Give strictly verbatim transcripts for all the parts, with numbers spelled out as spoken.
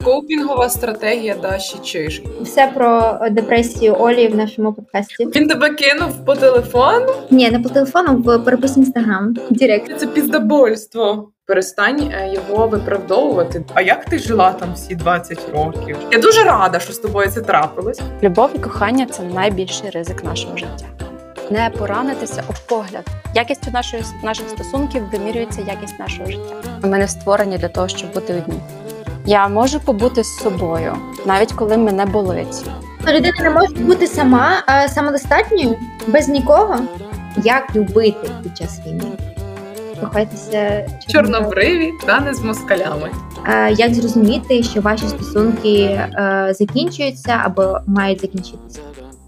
Копінгова стратегія Даші Чиж. Все про депресію Олі в нашому подкасті. Він тебе кинув по телефону? Ні, не по телефону, в переписі Інстаграм. Директ. Це піздобольство. Перестань його виправдовувати. А як ти жила там всі двадцять років? Я дуже рада, що з тобою це трапилось. Любов і кохання – це найбільший ризик нашого життя. Не поранитися об погляд. Якістю нашої, наших стосунків вимірюється якість нашого життя. Ми не створені для того, щоб бути одні. Я можу побути з собою, навіть коли мене болить. Людина не може бути сама, а самодостатньою, без нікого. Як любити під час війни? Кохайтеся чорнобриві та не з москалями. А, як зрозуміти, що ваші стосунки а, закінчуються або мають закінчитися?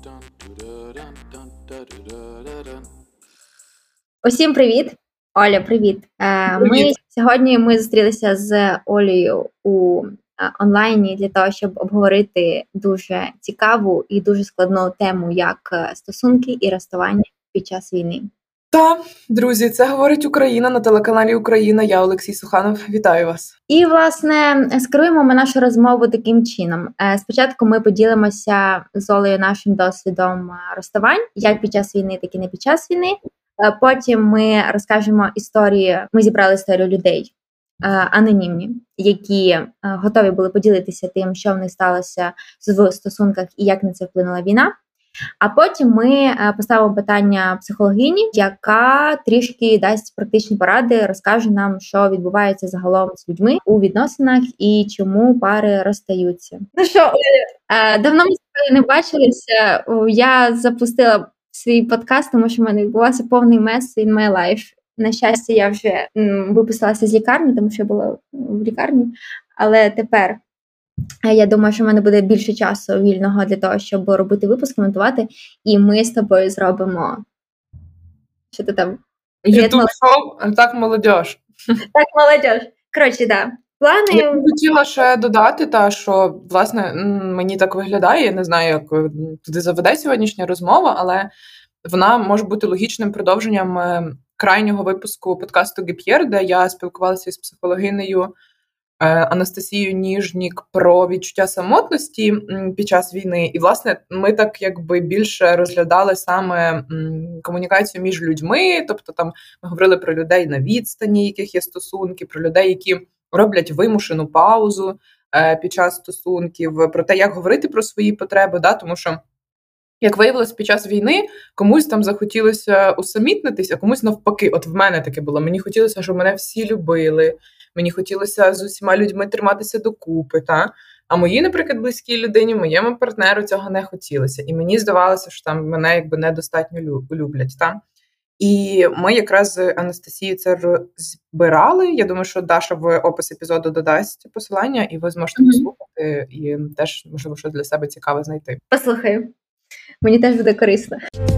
Усім привіт! Оля, привіт! привіт. Ми сьогодні ми зустрілися з Олею у онлайні для того, щоб обговорити дуже цікаву і дуже складну тему, як стосунки і розставання під час війни. Так, друзі, це говорить Україна на телеканалі Україна. Я Олексій Суханов. Вітаю вас. І, власне, скеруємо ми нашу розмову таким чином. Спочатку ми поділимося з Олею нашим досвідом розставань, як під час війни, так і не під час війни. Потім ми розкажемо історії, ми зібрали історію людей анонімні, які готові були поділитися тим, що в них сталося в стосунках і як на це вплинула війна. А потім ми поставимо питання психологині, яка трішки дасть практичні поради, розкаже нам, що відбувається загалом з людьми у відносинах і чому пари розстаються. Ну що, давно ми з тобою не бачилися. Я запустила свій подкаст, тому що в мене відбувався повний мес in my life. На щастя, я вже м, виписалася з лікарні, тому що я була в лікарні. Але тепер я думаю, що в мене буде більше часу вільного для того, щоб робити випуск, коментувати. І ми з тобою зробимо... Що ти там? Ютуб-шоу «Так, молодіж». Так, молодіж. Коротше, так. Да. Плани... Я хотіла ще додати, та, що, власне, мені так виглядає, я не знаю, як туди заведе сьогоднішня розмова, але вона може бути логічним продовженням крайнього випуску подкасту «Гіп'єр», де я спілкувалася з психологинею Анастасією Ніжнік про відчуття самотності під час війни. І, власне, ми так якби більше розглядали саме комунікацію між людьми, тобто там ми говорили про людей на відстані, яких є стосунки, про людей, які роблять вимушену паузу е, під час стосунків, про те, як говорити про свої потреби, да, тому що, як виявилось, під час війни комусь там захотілося усамітнитись, а комусь навпаки. От в мене таке було. Мені хотілося, щоб мене всі любили, мені хотілося з усіма людьми триматися докупи, та? А моїй, наприклад, близькій людині, моєму партнеру цього не хотілося. І мені здавалося, що там мене якби недостатньо люблять, та? І ми якраз з Анастасією це розбирали. Я думаю, що Даша в опис епізоду додасть посилання, і ви зможете mm-hmm. послухати, і теж, можливо, що для себе цікаве знайти. Послухаю. Мені теж буде корисно.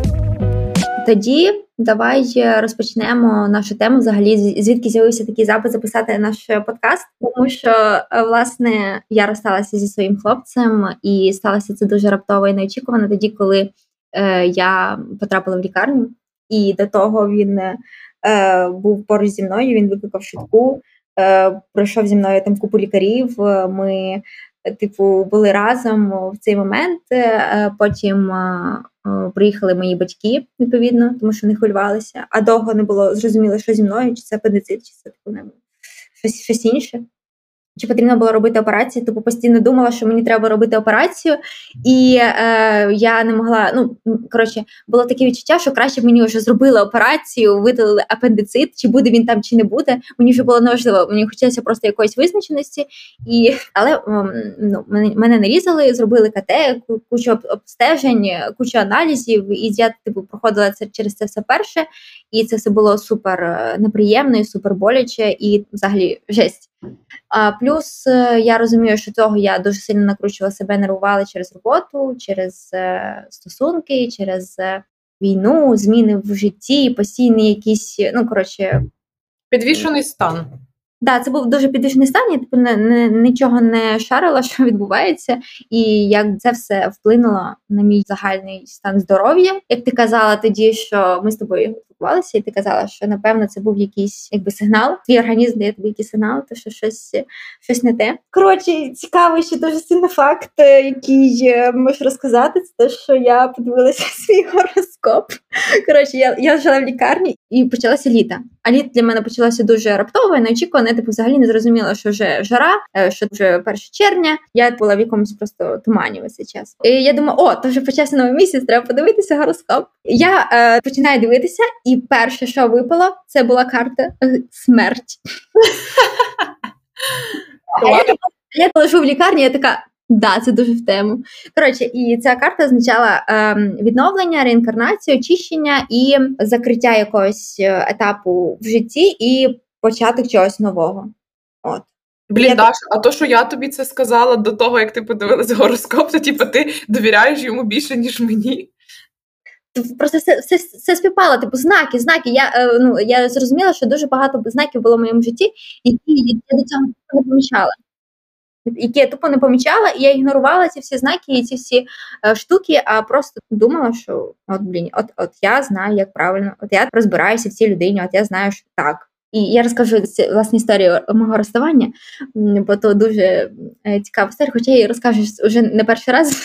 Тоді давай розпочнемо нашу тему. Взагалі, звідки з'явився такий запит записати наш подкаст. Тому що, власне, я розсталася зі своїм хлопцем, і сталося це дуже раптово і неочікувано тоді, коли е, я потрапила в лікарню. І до того він е, був поруч зі мною, він викликав швидку, е, пройшов зі мною там купу лікарів, ми, типу, були разом в цей момент, е, потім е, приїхали мої батьки, відповідно, тому що вони хвилювалися, а довго не було зрозуміло, що зі мною, чи це апендицит, чи це типу, не, щось, щось інше. Чи потрібно було робити операцію, тобто постійно думала, що мені треба робити операцію, і е, я не могла, ну, коротше, було таке відчуття, що краще б мені вже зробили операцію, видалили апендицит, чи буде він там, чи не буде, мені вже було неважливо, мені хотілося просто якоїсь визначеності, і, але ну, мене, мене нарізали, зробили ка те, кучу обстежень, кучу аналізів, і я типу, проходила це, через це все перше, і це все було супер неприємно і супер боляче, і взагалі жесть. А плюс я розумію, що цього я дуже сильно накручувала себе, нервувала через роботу, через е, стосунки, через е, війну, зміни в житті, постійні якісь, ну, коротше... Підвішений стан. Так, да, це був дуже підвішений стан, я типу, не, не, нічого не шарила, що відбувається, і як це все вплинуло на мій загальний стан здоров'я. Як ти казала тоді, що ми з тобою спілкувалися, і ти казала, що, напевно, це був якийсь якби сигнал. Твій організм дає тобі якийсь сигнал, то що щось, щось не те. Коротше, цікавий ще дуже сильний факт, який можу розказати, це те, що я подивилася свій гороскоп. Коротше, я, я жила в лікарні і почалося літо. А літо для мене почалося дуже раптово і неочікувано. Я типу, взагалі не зрозуміла, що вже жара, що вже перше червня. Я була в якомусь просто тумані весь цей час. І я думаю, о, то вже почався новий місяць, треба подивитися гороскоп. Я е, починаю дивитися, і перше, що випало, це була карта смерть. Я лежу в лікарні, я така, да, це дуже в тему. Коротше, і ця карта означала е, відновлення, реінкарнацію, очищення і закриття якогось етапу в житті і початок чогось нового. От. Блін, я... Даша, а то, що я тобі це сказала до того, як ти подивилась гороскоп, то типу, ти довіряєш йому більше, ніж мені? Просто все, все, все співпало, типу, знаки, знаки. Я, е, ну, я зрозуміла, що дуже багато знаків було в моєму житті, які я до цього не помічала. Які я тупо не помічала, і я ігнорувала ці всі знаки і ці всі е, штуки, а просто думала, що от, блін, от, от я знаю, як правильно, от я розбираюся в цій людині, от я знаю, що так. І я розкажу власне історію мого розставання, бо то дуже е, цікава історія, хоча я її розкажу вже не перший раз.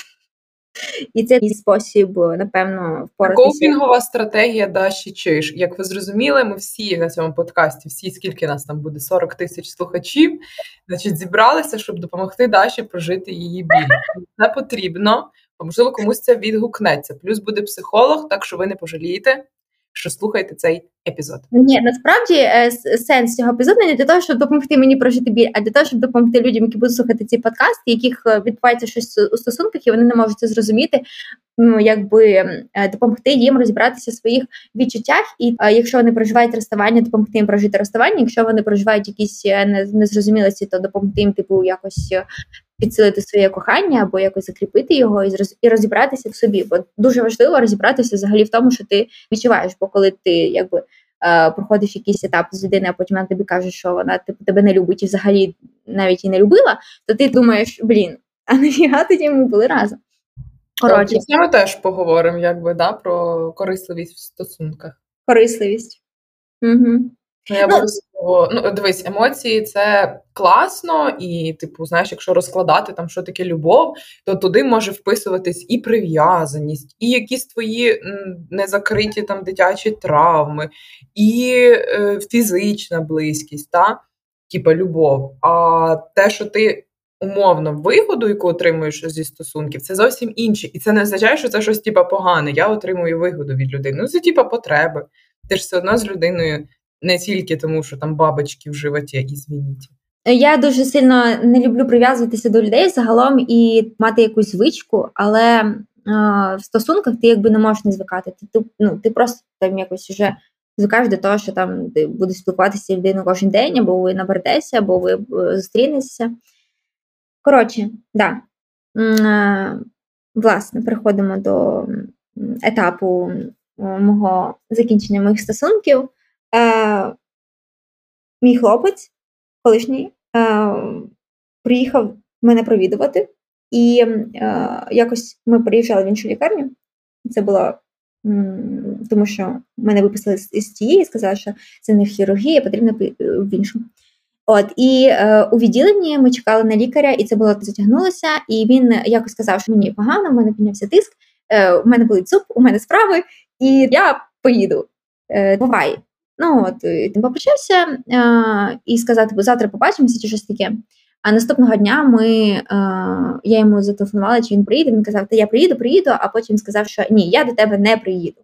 І це такий спосіб, напевно, впоратися. Коупінгова стратегія Даші Чиж. Як ви зрозуміли, ми всі на цьому подкасті, всі, скільки нас там буде, сорок тисяч слухачів, значить, зібралися, щоб допомогти Даші прожити її біль. Це потрібно, можливо, комусь це відгукнеться. Плюс буде психолог, так що ви не пожалієте, що слухаєте цей епізод. Ні, насправді сенс цього епізоду не для того, щоб допомогти мені прожити біль, а для того, щоб допомогти людям, які будуть слухати ці подкасти, яких відбувається щось у стосунках, і вони не можуть це зрозуміти, ну, якби допомогти їм розібратися в своїх відчуттях, і якщо вони проживають розставання, допомогти їм прожити розставання, якщо вони проживають якісь незрозумілості, то допомогти їм, типу, якось підсилити своє кохання або якось закріпити його і, зроз... і розібратися в собі. Бо дуже важливо розібратися взагалі в тому, що ти відчуваєш, бо коли ти якби е, проходиш якийсь етап з людиною, а потім вона тобі каже, що вона типу, тебе не любить і взагалі навіть і не любила, то ти думаєш, блін, а нафіга тоді ми були разом? Коротше, ми теж поговоримо, якби, да, про корисливість в стосунках. Корисливість. Угу. Ну, я обов'язково, ну, дивись, емоції – це класно, і, типу, знаєш, якщо розкладати там, що таке любов, то туди може вписуватись і прив'язаність, і якісь твої м, незакриті там дитячі травми, і е, фізична близькість, та? Типа любов. А те, що ти умовно вигоду, яку отримуєш зі стосунків, це зовсім інше. І це не означає, що це щось типа погане. Я отримую вигоду від людини. Ну, це типа потреби. Ти ж все одно з людиною не тільки тому, що там бабочки в животі, і звініть. Я дуже сильно не люблю прив'язуватися до людей загалом і мати якусь звичку, але е, в стосунках ти якби не можеш не звикати. Ти, ти, ну, ти просто там якось вже звикаєш до того, що там ти будеш спілкуватися з людиною кожен день, або ви наберетеся, або ви зустрінетеся. Коротше, да. Е, власне, переходимо до етапу мого закінчення моїх стосунків. Е, мій хлопець, колишній, е, приїхав мене провідувати, і е, якось ми приїжджали в іншу лікарню. Це було, м, тому що мене виписали з, з тієї і сказали, що це не хірургія, потрібно в іншу. От, і е, у відділенні ми чекали на лікаря, і це було затягнулося, і він якось сказав, що мені погано, в мене піднявся тиск, е, у мене болить зуб, у мене справи, і я поїду. Е, бувай. Ну, от, тим попрощався е, і сказав, бо завтра побачимося чи щось таке. А наступного дня ми, е, я йому зателефонувала, чи він приїде, він казав, та я приїду, приїду, а потім сказав, що ні, я до тебе не приїду.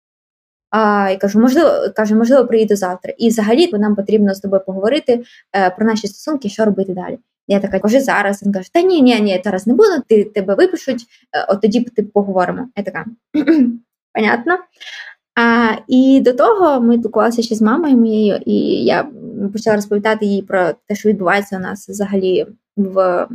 А, і кажу, можливо, каже, можливо, приїду завтра. І взагалі нам потрібно з тобою поговорити е, про наші стосунки, що робити далі. Я така, кажу, зараз. Він каже, та ні, ні, ні, зараз не буду, ти, тебе випишуть, е, от тоді ти поговоримо. Я така, понятно. А, і до того ми спілкувалися ще з мамою моєю, і я почала розповідати їй про те, що відбувається у нас взагалі в е,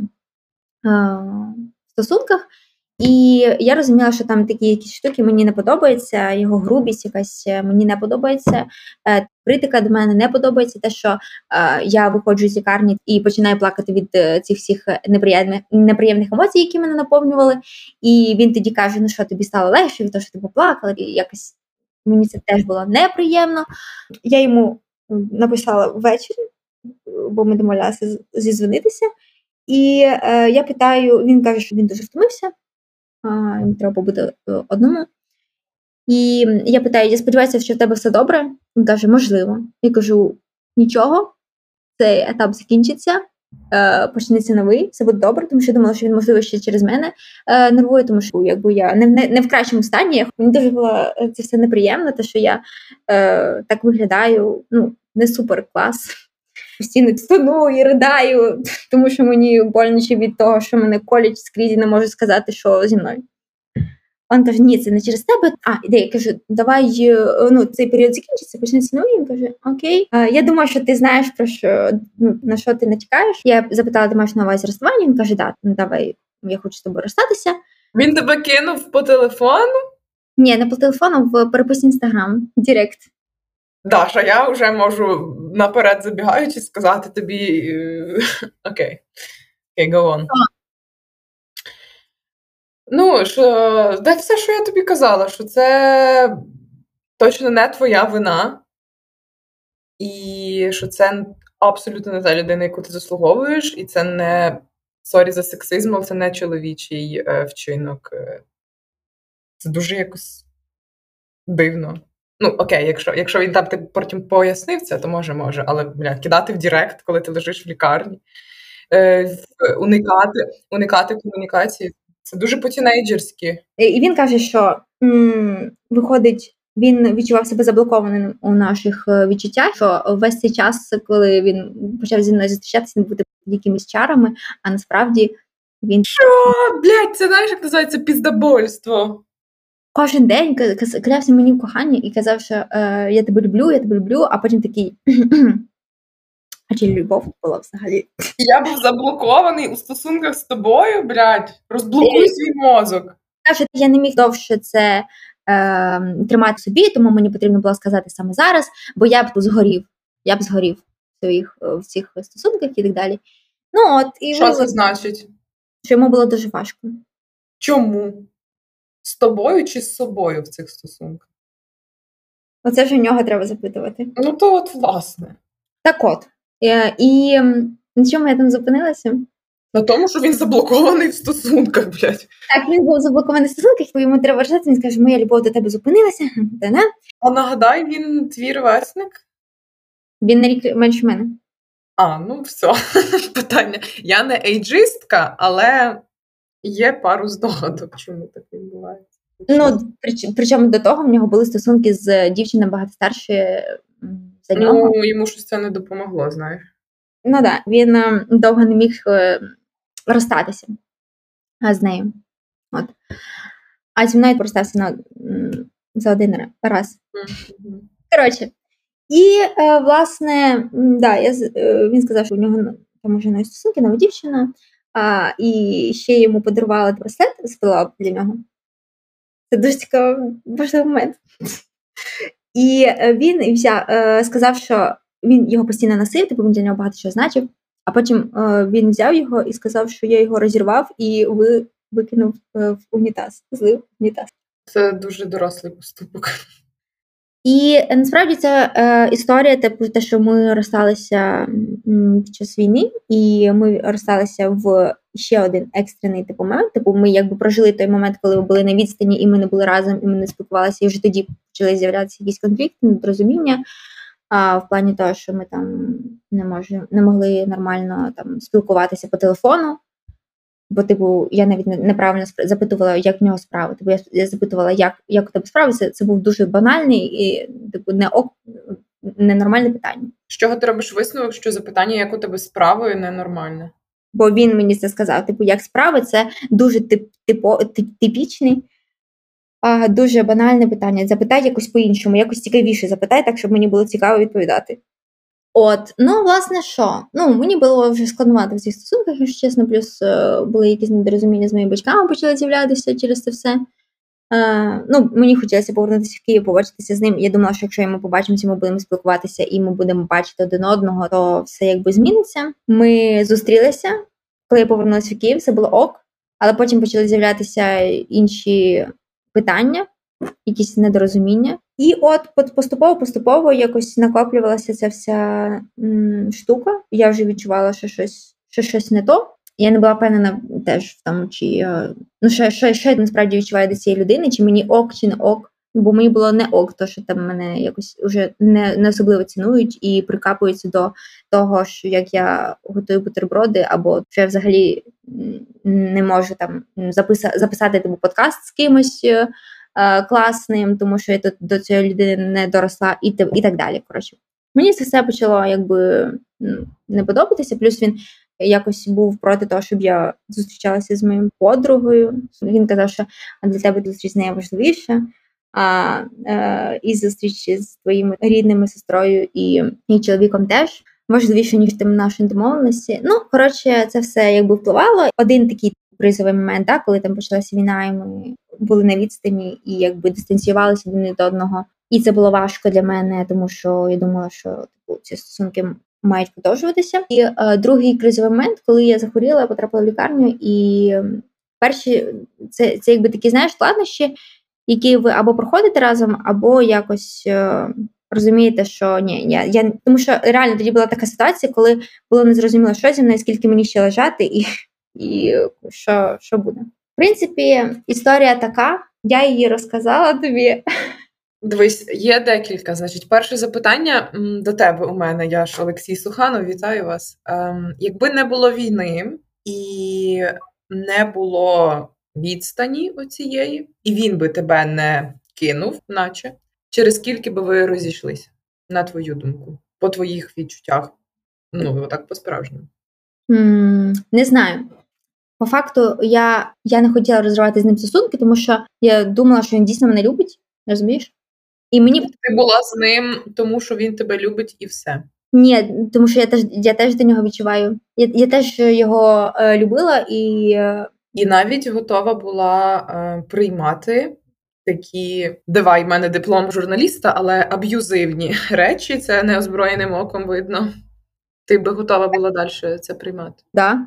стосунках. І я розуміла, що там такі якісь штуки мені не подобаються, його грубість якась мені не подобається, е, критика до мене не подобається, те, що е, я виходжу з лікарні і починаю плакати від е, цих всіх неприємних, неприємних емоцій, які мене наповнювали. І він тоді каже, ну що, тобі стало легше від того, що ти поплакала, і якось Мені це теж було неприємно. Я йому написала ввечері, бо ми домовлялися зізвонитися. І е, я питаю, він каже, що він дуже втомився, а, йому треба побути одному. І я питаю, я сподіваюся, що в тебе все добре? Він каже, можливо. Я кажу, нічого, цей етап закінчиться, е, почнеться новий, все буде добре, тому що я думала, що він, можливо, ще через мене е, нервує, тому що якби я не, не, не в кращому стані. Мені дуже було це все неприємно, те, що я е, так виглядаю, ну, не супер клас. Постійно стону і ридаю, тому що мені больниче від того, що мене колять скрізь і не можу сказати, що зі мною. Він каже, ні, це не через тебе. А, іде, я кажу, давай, ну, цей період закінчиться, почнеться новий. Він каже, окей. А, я думаю, що ти знаєш, про що, ну, на що ти натякаєш. Я запитала, ти маєш на увазі розставання? Він каже, да, ну, давай, я хочу з тобою розстатися. Він тебе кинув по телефону? Ні, не по телефону, в переписі Інстаграм, Директ. Даша, я вже можу наперед забігаючи сказати тобі, окей, окей, go on. Ну, що, да, все, що я тобі казала, що це точно не твоя вина, і що це абсолютно не та людина, яку ти заслуговуєш, і це не, сорі за сексизм, але це не чоловічий е, вчинок. Це дуже якось дивно. Ну, окей, якщо, якщо він там ти потім пояснив це, то може, може, але, бля, кидати в Директ, коли ти лежиш в лікарні, е, уникати, уникати комунікації. Це дуже по-тінейджерськи. І він каже, що м, виходить, він відчував себе заблокованим у наших відчуттях, що весь цей час, коли він почав зі мною зустрічатися, він бути під якимись чарами, а насправді він... Що? Блядь, це знаєш, як називається піздобольство? Кожен день клявся мені в коханні і казав, що е, я тебе люблю, я тебе люблю, а потім такий... А чи любов була взагалі? Я був заблокований у стосунках з тобою, блядь. Розблокуй свій мозок. Каже, я не міг довше це е, тримати собі, тому мені потрібно було сказати саме зараз, бо я б згорів. Я б згорів в своїх в цих стосунках і так далі. Ну, от, і що ви, це значить? Що йому було дуже важко. Чому? З тобою чи з собою в цих стосунках? Оце ж у нього треба запитувати. Ну, то от, власне. Так от. І на чому я там зупинилася? На тому, що він заблокований в стосунках, блядь. Так, він був заблокований в стосунках, бо йому треба вважати, він скаже, моя любов до тебе зупинилася. Та-на. А нагадай, він твій ровесник? Він на рік менше мене. А, ну все, питання. Я не ейджистка, але є пару здогадок, чому так відбувається. Ну, причому до того в нього були стосунки з дівчиною багато старшою за нього. Ну, йому щось це не допомогло, знаєш. Ну, так, да, він е, довго не міг е, розстатися з нею. От. А зі мною розстався на, за один раз. Mm-hmm. Коротше. І, е, власне, да, я, е, він сказав, що у нього там уже нові стосунки, нова дівчина, а, і ще йому подарували браслет, спила для нього. Це дуже цікавий, важливий момент. І він взяв, е, сказав, що він його постійно носив, типу він для нього багато що значив, а потім е, він взяв його і сказав, що я його розірвав і ви, викинув е, в унітаз, злив в унітаз. Це дуже дорослий поступок. І насправді ця е, історія, типу, те, що ми розсталися м, під час війни, і ми розсталися в ще один екстрений типу момент. Типу, ми якби прожили той момент, коли ми були на відстані, і ми не були разом, і ми не спілкувалися, і вже тоді почали з'являтися якісь конфлікти, недорозуміння, а в плані того, що ми там не можемо, не могли нормально там спілкуватися по телефону. Бо, типу, я навіть неправильно запитувала, як в нього справи. Типу, я, я запитувала, як, як у тебе справи. Це, це був дуже банальний і, типу, не ок, ненормальне питання. З чого ти робиш висновок, що запитання, як у тебе справи, ненормальне? Бо він мені це сказав. Типу, як справи, це дуже тип, типо, тип, типічний, а, дуже банальне питання. Запитай якось по-іншому, якось цікавіше запитай, так, щоб мені було цікаво відповідати. От, ну, власне, що? Ну, мені було вже складновато в цих стосунках, якщо чесно, плюс е, були якісь недорозуміння з моїми батьками, почали з'являтися через це все. Е, ну, мені хотілося повернутися в Київ, побачитися з ним. Я думала, що якщо ми побачимося, ми будемо спілкуватися і ми будемо бачити один одного, то все якби зміниться. Ми зустрілися, коли я повернулася в Київ, все було ок, але потім почали з'являтися інші питання, якісь недорозуміння. І от поступово-поступово якось накоплювалася ця вся м, штука. Я вже відчувала, що щось, що щось не то. Я не була впевнена теж в тому, чи ну, що, що, що я насправді відчуваю до цієї людини, чи мені ок, чи не ок. Бо мені було не ок, то що там мене якось вже не, не особливо цінують і прикапуються до того, що як я готую бутерброди, або що я взагалі не можу там записа, записати типу, подкаст з кимось е, класним, тому що я до, до цієї людини не доросла, і, і так далі. Коротше, мені це все почало якби не подобатися, плюс він якось був проти того, щоб я зустрічалася з моєю подругою. Він казав, що для тебе зустріч з нею важливіше, а е, і зустріч з твоїми рідними, сестрою і, і чоловіком теж важливіше, ніж тим наші домовленості. Ну, коротше, це все якби впливало. Один такий кризовий момент, да, коли там почалася війна, і ми були на відстані і якби дистанціювалися один від одного. І це було важко для мене, тому що я думала, що типу, ці стосунки мають продовжуватися. І е, другий кризовий момент, коли я захворіла, потрапила в лікарню, і перші, це, це якби такі, знаєш, складнощі, які ви або проходите разом, або якось е, розумієте, що ні, я, я, тому що реально тоді була така ситуація, коли було незрозуміло, що зі мною, скільки мені ще лежати, і, і що, що буде. В принципі, історія така, я її розказала тобі. Дивись, є декілька. Значить, перше запитання до тебе у мене. Я ж Олексій Суханов, вітаю вас. Ем, якби не було війни і не було відстані оцієї, і він би тебе не кинув, наче, через скільки би ви розійшлися, на твою думку, по твоїх відчуттях? Ну, отак по-справжньому. Mm, не знаю. По факту, я, я не хотіла розривати з ним стосунки, тому що я думала, що він дійсно мене любить, розумієш? І мені... Ти була з ним, тому що він тебе любить і все. Ні, тому що я теж, я теж до нього відчуваю. Я, я теж його е, любила і... Е... І навіть готова була е, приймати такі, давай, в мене диплом журналіста, але аб'юзивні речі, це неозброєним оком видно. Ти би готова була далі це приймати? Да.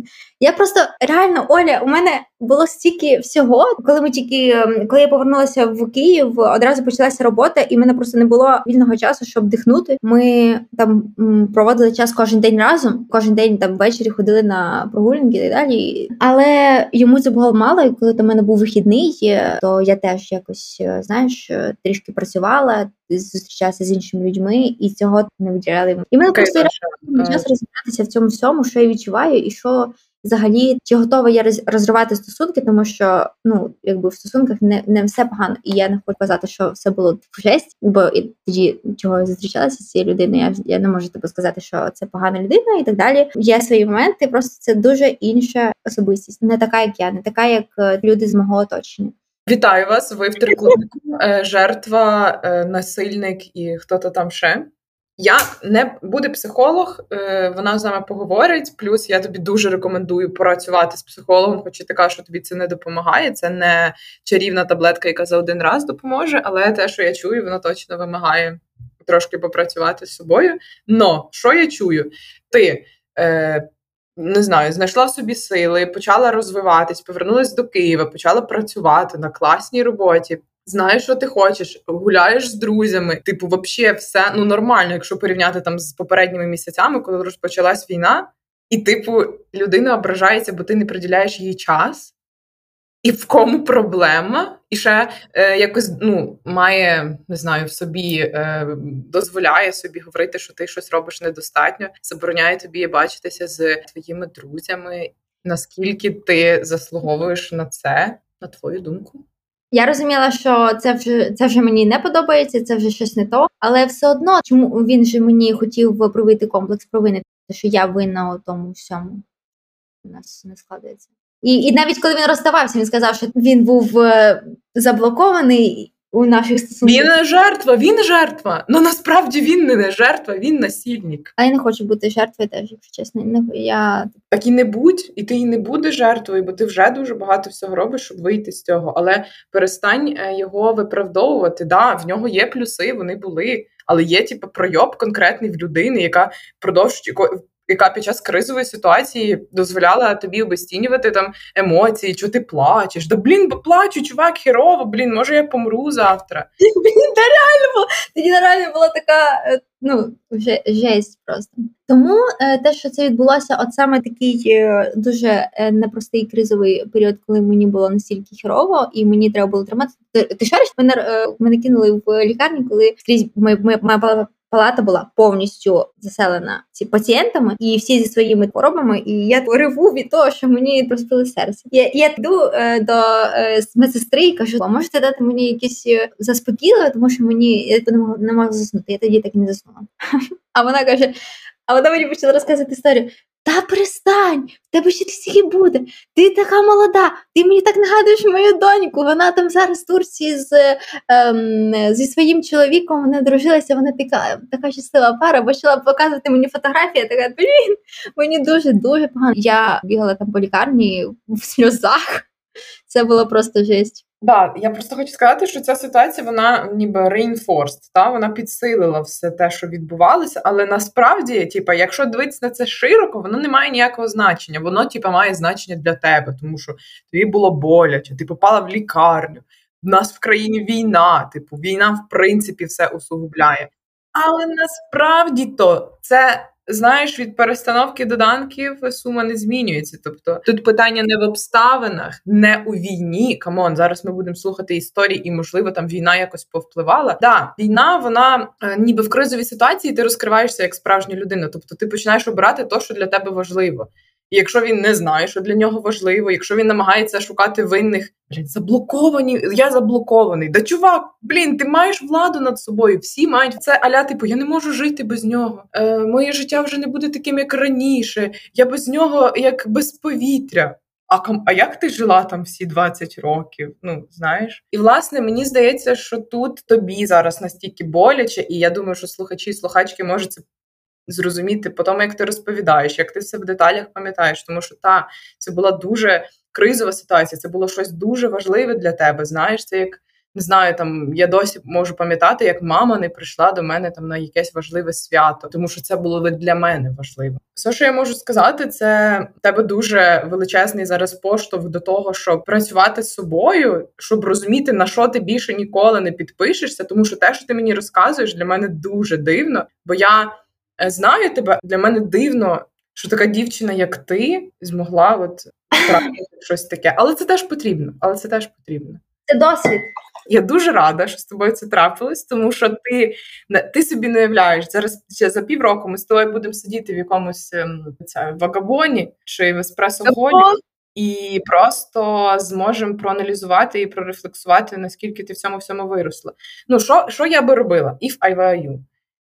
Я просто, реально, Оля, у мене було стільки всього, коли ми тільки, коли я повернулася в Київ, одразу почалася робота, і в мене просто не було вільного часу, щоб дихнути. Ми там проводили час кожен день разом, кожен день там ввечері ходили на прогулянки і так далі. Але йому це було мало, і коли до мене був вихідний, то я теж якось, знаєш, трішки працювала, зустрічалася з іншими людьми, і цього не виділяли. І мене okay, просто реально час розібратися в цьому всьому, що я відчуваю, і що взагалі, чи готова я розривати стосунки, тому що, ну, якби в стосунках не, не все погано, і я не хочу казати, що все було в жесть, бо і тоді, чого я зустрічалася з цією людиною, я, я не можу тобі сказати, що це погана людина і так далі. Є свої моменти, просто це дуже інша особистість, не така, як я, не така, як люди з мого оточення. Вітаю вас, ви в трикутнику, жертва, насильник і хто-то там ще. Я не буде психолог, вона з нами поговорить, плюс я тобі дуже рекомендую працювати з психологом, хоч і така, що тобі це не допомагає, це не чарівна таблетка, яка за один раз допоможе, але те, що я чую, воно точно вимагає трошки попрацювати з собою. Но, що я чую? Ти, е, не знаю, знайшла в собі сили, почала розвиватись, повернулась до Києва, почала працювати на класній роботі, знаєш, що ти хочеш, гуляєш з друзями, типу, взагалі все, ну, нормально, якщо порівняти там з попередніми місяцями, коли розпочалась війна, і, типу, людина ображається, бо ти не приділяєш їй час, і в кому проблема, і ще е, якось, ну, має, не знаю, в собі, е, дозволяє собі говорити, що ти щось робиш недостатньо, забороняє тобі бачитися з твоїми друзями, наскільки ти заслуговуєш на це, на твою думку? Я розуміла, що це вже, це вже мені не подобається, це вже щось не то, але все одно, чому він же мені хотів привити комплекс провини, що я винна у тому всьому. У нас не складається. І, і навіть коли він розставався, він сказав, що він був е, заблокований у наших стосунках. Він не жертва, він жертва. Ну насправді він не жертва, він насильник. А я не хочу бути жертвою теж, якщо чесно. Не, я... Так і не будь, і ти і не будеш жертвою, бо ти вже дуже багато всього робиш, щоб вийти з цього. Але перестань його виправдовувати. Да, в нього є плюси, вони були, але є типу пройоб конкретний в людини, яка впродовж яка під час кризової ситуації дозволяла тобі обезцінювати там емоції, що ти плачеш. Да, блін, плачу, чувак, херово, блін, може я помру завтра. Блін, та реально було. Тоді реально була така, ну, жесть просто. Тому те, що це відбулося, от саме такий дуже непростий кризовий період, коли мені було настільки херово, і мені треба було триматися. Ти шариш, мене, мене кинули в лікарні, коли скрізь ми, ми, моя палата була повністю заселена ці пацієнтами, і всі зі своїми хворобами, і я реву від того, що мені простило серце. Я, я йду е, до е, медсестри і кажу, а можете дати мені якісь заспокійливе, тому що мені я не можу, не можу заснути. Я тоді так і не заснула. А вона каже, а вона мені почала розказувати історію. Та перестань, в тебе ще стільки буде, ти така молода, ти мені так нагадуєш мою доньку, вона там зараз в Турції з, ем, зі своїм чоловіком, вони одружилися, вона така, така щаслива пара, почала показувати мені фотографії, я така, блін, мені дуже-дуже погано. Я бігала там по лікарні в сльозах, це було просто жесть. Да, я просто хочу сказати, що ця ситуація, вона ніби reinforced, та? Вона підсилила все те, що відбувалося, але насправді, типа, якщо дивитися на це широко, воно не має ніякого значення, воно, типа, має значення для тебе, тому що тобі було боляче, ти попала в лікарню, в нас в країні війна, типу, війна, в принципі, все усугубляє. Але насправді то це... Знаєш, від перестановки доданків сума не змінюється. Тобто тут питання не в обставинах, не у війні. Камон, зараз ми будемо слухати історії, і, можливо, там війна якось повпливала. Да, війна, вона е, ніби в кризовій ситуації ти розкриваєшся як справжня людина. Тобто ти починаєш обирати те, що для тебе важливо. І якщо він не знає, що для нього важливо, якщо він намагається шукати винних, блін, заблоковані, я заблокований. Да, чувак, блін, ти маєш владу над собою, всі мають це аля, типу, я не можу жити без нього. Е, моє життя вже не буде таким, як раніше. Я без нього, як без повітря. А, а як ти жила там всі двадцять років? Ну, знаєш? І, власне, мені здається, що тут тобі зараз настільки боляче, і я думаю, що слухачі і слухачки можуть це зрозуміти по тому, як ти розповідаєш, як ти все в деталях пам'ятаєш, тому що та, це була дуже кризова ситуація, це було щось дуже важливе для тебе, знаєш, це як, не знаю, там, я досі можу пам'ятати, як мама не прийшла до мене там на якесь важливе свято, тому що це було для мене важливо. Все, що я можу сказати, це в тебе дуже величезний зараз поштовх до того, щоб працювати з собою, щоб розуміти, на що ти більше ніколи не підпишешся, тому що те, що ти мені розказуєш, для мене дуже дивно, бо я знаю тебе, для мене дивно, що така дівчина, як ти, змогла от трапити щось таке. Але це теж потрібно, але це теж потрібно. Це досвід. Я дуже рада, що з тобою це трапилось, тому що ти, ти собі не уявляєш, зараз ще за півроку ми з тобою будемо сидіти в якомусь це, вагабоні чи в еспресо-голі і просто зможемо проаналізувати і прорефлексувати, наскільки ти в цьому всьому виросла. Ну, що, що я би робила, if I were you?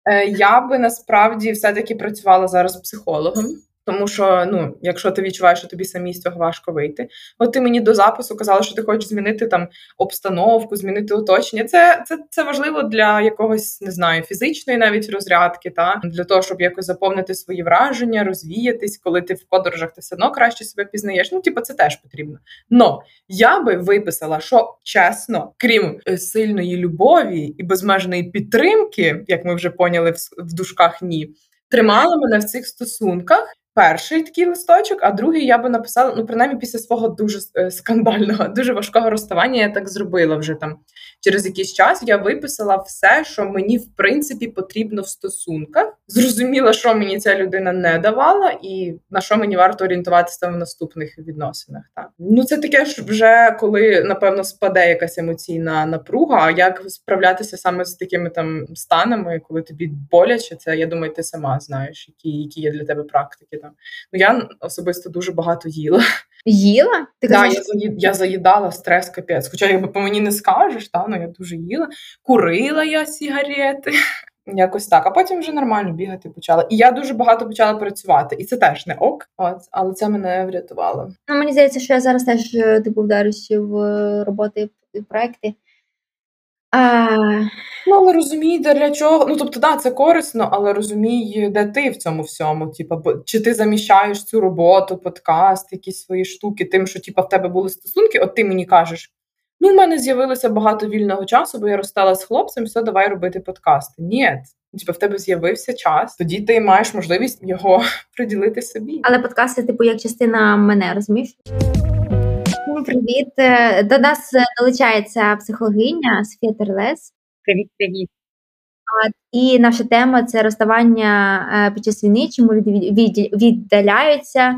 Я би насправді все-таки працювала зараз з психологом, тому що, ну, якщо ти відчуваєш, що тобі самі з цього важко вийти. От ти мені до запису казала, що ти хочеш змінити там обстановку, змінити оточення. Це, це, це важливо для якогось, не знаю, фізичної навіть розрядки, та? Для того, щоб якось заповнити свої враження, розвіятись, коли ти в подорожах ти все одно краще себе пізнаєш. Ну, типу, це теж потрібно. Но я би виписала, що чесно, крім сильної любові і безмежної підтримки, як ми вже поняли в, в дужках ні, тримала мене в цих стосунках. Перший такий листочок, а другий я би написала, ну, принаймні, після свого дуже скандального, дуже важкого розставання я так зробила вже там. Через якийсь час я виписала все, що мені, в принципі, потрібно в стосунках. Зрозуміла, що мені ця людина не давала і на що мені варто орієнтуватися в наступних відносинах. Так. Ну, це таке ж вже, коли, напевно, спаде якась емоційна напруга, а як справлятися саме з такими там станами, коли тобі боляче, це, я думаю, ти сама знаєш, які, які є для тебе практики. Там. Ну, я особисто дуже багато їла. Їла? Так, да, я, заї... я заїдала стрес капець. Хоча, якби по мені не скажеш, та, ну я дуже їла. Курила я сигарети. Якось так. А потім вже нормально бігати почала. І я дуже багато почала працювати. І це теж не ок, от, але це мене врятувало. Ну, мені здається, що я зараз теж типу, вдарюся в роботи і проекти. А... Ну, але розумій, для чого. Ну, тобто, да, це корисно, але розумій, де ти в цьому всьому. Типа, чи ти заміщаєш цю роботу, подкаст, якісь свої штуки тим, що типа, в тебе були стосунки, от ти мені кажеш, ну, в мене з'явилося багато вільного часу, бо я розстала з хлопцем, все, давай робити подкасти. Ні, типу, в тебе з'явився час, тоді ти маєш можливість його приділити собі. Але подкасти, типу, як частина мене, розумієш? Привіт. До нас долучається психологиня Софія Терлес. Привіт-привіт. І наша тема – це розставання під час війни, чому люди віддаляються,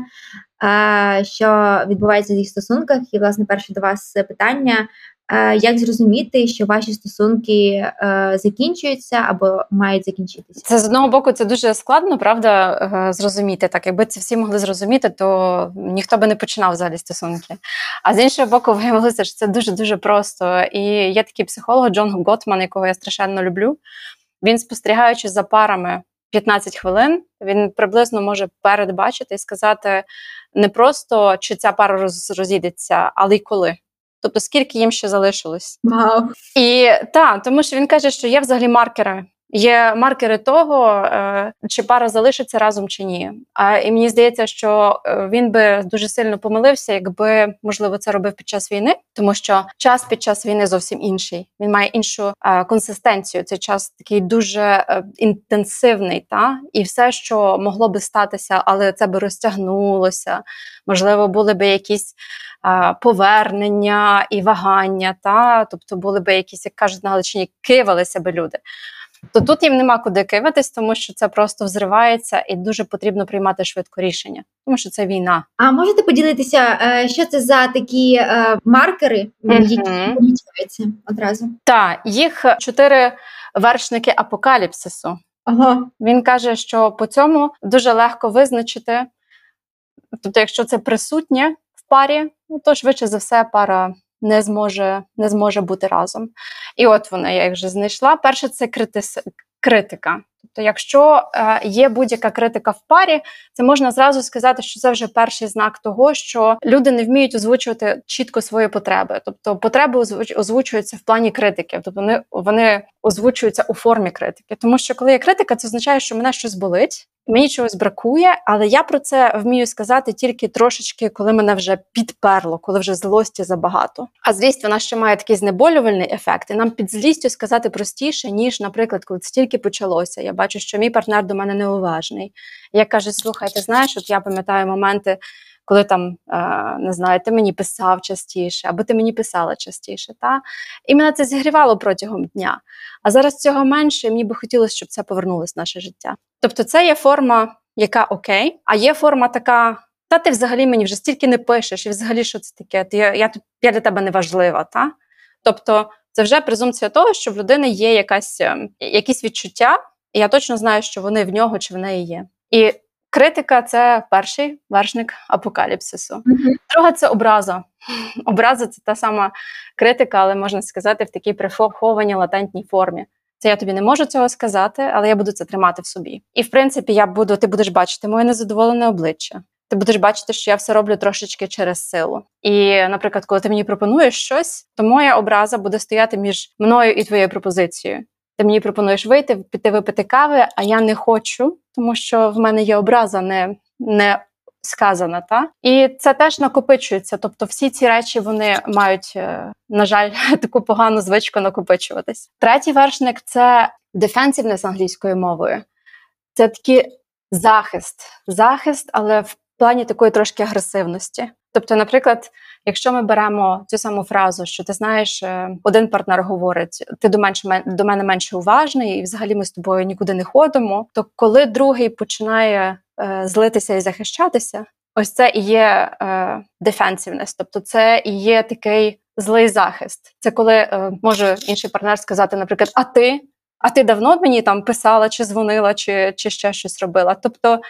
що відбувається в їх стосунках. І, власне, перше до вас питання – як зрозуміти, що ваші стосунки закінчуються або мають закінчитися? Це, з одного боку, це дуже складно, правда, зрозуміти. Так, якби це всі могли зрозуміти, то ніхто би не починав взагалі стосунки. А з іншого боку, виявилося, що це дуже-дуже просто. І є такий психолог Джон Готман, якого я страшенно люблю. Він, спостерігаючи за парами п'ятнадцять хвилин, він приблизно може передбачити і сказати не просто, чи ця пара роз, розійдеться, але й коли. Тобто, скільки їм ще залишилось. Вау. І так, тому що він каже, що є взагалі маркери. Є маркери того, е, чи пара залишиться разом чи ні. А, і мені здається, що він би дуже сильно помилився, якби, можливо, це робив під час війни, тому що час під час війни зовсім інший. Він має іншу е, консистенцію. Цей час такий дуже е, інтенсивний, та? І все, що могло би статися, але це би розтягнулося. Можливо, були би якісь е, повернення і вагання, та? Тобто були би якісь, як кажуть на Галичині, кивалися би люди. То тут їм нема куди киватись, тому що це просто взривається і дуже потрібно приймати швидко рішення, тому що це війна. А можете поділитися, що це за такі маркери, mm-hmm. які помічаються одразу? Так, їх чотири вершники апокаліпсису. Ага. Він каже, що по цьому дуже легко визначити, тобто якщо це присутнє в парі, ну, то швидше за все пара не зможе, не зможе бути разом. І от вона, я їх вже знайшла. Перше – це критис... критика. Тобто, якщо е, є будь-яка критика в парі, це можна зразу сказати, що це вже перший знак того, що люди не вміють озвучувати чітко свої потреби. Тобто, потреби озвуч... озвучуються в плані критики. Тобто, вони, вони озвучуються у формі критики. Тому що, коли є критика, це означає, що мене щось болить, мені чогось бракує, але я про це вмію сказати тільки трошечки, коли мене вже підперло, коли вже злості забагато. А злість, вона ще має такий знеболювальний ефект, і нам під злістю сказати простіше, ніж, наприклад, коли це тільки почалося. Я бачу, що мій партнер до мене неуважний. Я кажу, слухай, ти знаєш, от я пам'ятаю моменти, коли там, е, не знаю, ти мені писав частіше, або ти мені писала частіше, та? І мене це зігрівало протягом дня. А зараз цього менше, і мені би хотілося, щоб це повернулося в наше життя. Тобто це є форма, яка окей, а є форма така, та ти взагалі мені вже стільки не пишеш, і взагалі що це таке, ти, я, я, я для тебе не важлива, та? Тобто це вже презумпція того, що в людини є якась, якісь відчуття, і я точно знаю, що вони в нього чи в неї є. І критика – це перший вершник апокаліпсису. Mm-hmm. Друга – це образа. Образа – це та сама критика, але, можна сказати, в такій прихованій латентній формі. Це я тобі не можу цього сказати, але я буду це тримати в собі. І, в принципі, я буду, ти будеш бачити моє незадоволене обличчя. Ти будеш бачити, що я все роблю трошечки через силу. І, наприклад, коли ти мені пропонуєш щось, то моя образа буде стояти між мною і твоєю пропозицією. Ти мені пропонуєш вийти, піти випити кави, а я не хочу, тому що в мене є образа не, не сказана. Та? І це теж накопичується. Тобто всі ці речі, вони мають, на жаль, таку погану звичку накопичуватись. Третій вершник – це defensiveness англійською мовою. Це такий захист. Захист, але в плані такої трошки агресивності. Тобто, наприклад, якщо ми беремо цю саму фразу, що ти знаєш, один партнер говорить, ти до, менше, до мене менше уважний, і взагалі ми з тобою нікуди не ходимо, то коли другий починає е, злитися і захищатися, ось це і є е, defensiveness, тобто це і є такий злий захист. Це коли е, може інший партнер сказати, наприклад, а ти? А ти давно мені там писала, чи дзвонила, чи, чи ще щось робила? Тобто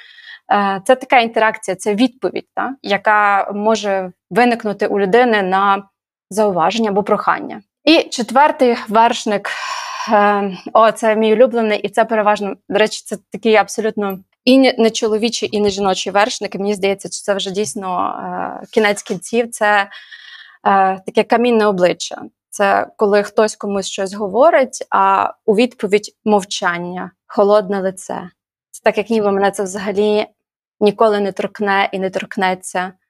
це така інтеракція, це відповідь, та, яка може виникнути у людини на зауваження або прохання. І четвертий вершник, е, о, це мій улюблений, і це переважно, до речі, це такий абсолютно і не чоловічий, і не жіночий вершник. І мені здається, що це вже дійсно е, кінець кінців, це е, таке камінне обличчя. Це коли хтось комусь щось говорить, а у відповідь мовчання, холодне лице. Це так, як ніби мене це взагалі ніколи не торкне і не торкнеться.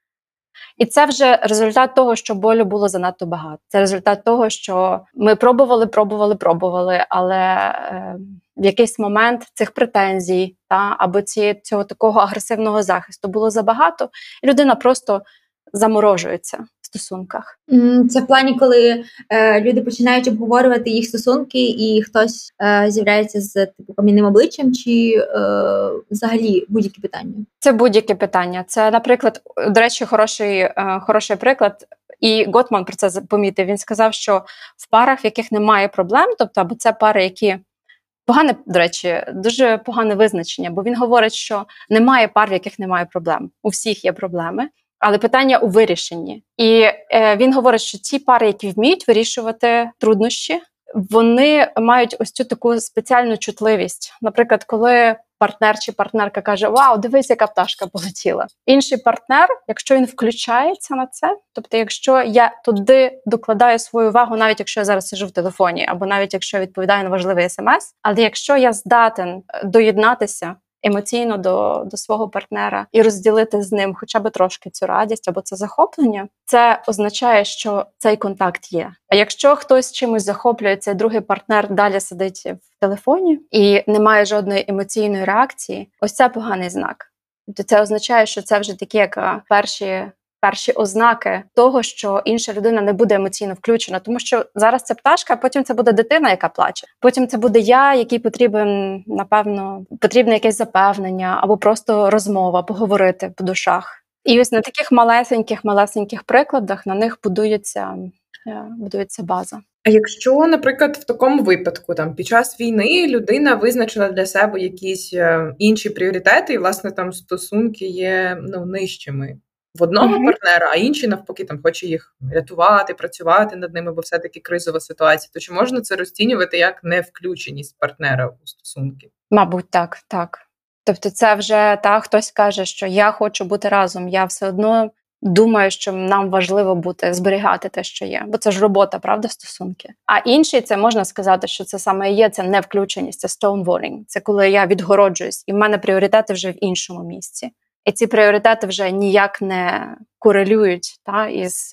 І це вже результат того, що болю було занадто багато. Це результат того, що ми пробували, пробували, пробували, але е, в якийсь момент цих претензій та, або ці, цього такого агресивного захисту було забагато, і людина просто заморожується в стосунках. Це в плані, коли е, люди починають обговорювати їх стосунки, і хтось е, з'являється з типу кам'яним обличчям, чи е, взагалі будь-які питання? Це будь-які питання. Це, наприклад, до речі, хороший, е, хороший приклад. І Готман про це помітив. Він сказав, що в парах, в яких немає проблем, тобто або це пари, які погане, до речі, дуже погане визначення, бо він говорить, що немає пар, в яких немає проблем. У всіх є проблеми. Але питання у вирішенні. І е, він говорить, що ті пари, які вміють вирішувати труднощі, вони мають ось цю таку спеціальну чутливість. Наприклад, коли партнер чи партнерка каже: «Вау, дивись, яка пташка полетіла». Інший партнер, якщо він включається на це, тобто якщо я туди докладаю свою увагу, навіть якщо я зараз сиджу в телефоні, або навіть якщо я відповідаю на важливий смс, але якщо я здатен доєднатися емоційно до, до свого партнера і розділити з ним хоча б трошки цю радість або це захоплення, це означає, що цей контакт є. А якщо хтось чимось захоплюється, другий партнер далі сидить в телефоні і не має жодної емоційної реакції, ось це поганий знак. Тобто це означає, що це вже такі, як перші перші ознаки того, що інша людина не буде емоційно включена. Тому що зараз це пташка, а потім це буде дитина, яка плаче. Потім це буде я, який потрібен, напевно, потрібне якесь запевнення або просто розмова, поговорити по душах. І ось на таких малесеньких-малесеньких прикладах на них будується, будується база. А якщо, наприклад, в такому випадку, там, під час війни людина визначила для себе якісь е, інші пріоритети, і, власне, там стосунки є, ну, нижчими в одного uh-huh. партнера, а інший, навпаки, там хоче їх рятувати, працювати над ними, бо все-таки кризова ситуація, то чи можна це розцінювати як невключеність партнера у стосунки? Мабуть, так, так. Тобто це вже, та, хтось каже, що я хочу бути разом, я все одно думаю, що нам важливо бути, зберігати те, що є. Бо це ж робота, правда, стосунки. А інший, це можна сказати, що це саме і є, це невключеність, це stonewalling. Це коли я відгороджуюсь, і в мене пріоритети вже в іншому місці. І ці пріоритети вже ніяк не корелюють та, із,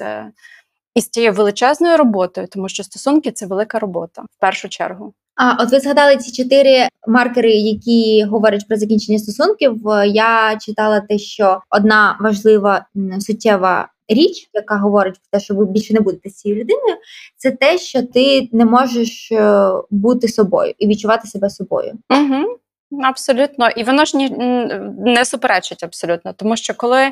із тією величезною роботою, тому що стосунки – це велика робота, в першу чергу. А от ви згадали ці чотири маркери, які говорять про закінчення стосунків. Я читала те, що одна важлива суттєва річ, яка говорить про те, що ви більше не будете з цією людиною, це те, що ти не можеш бути собою і відчувати себе собою. Угу. Абсолютно. І воно ж ні, не суперечить абсолютно. Тому що коли,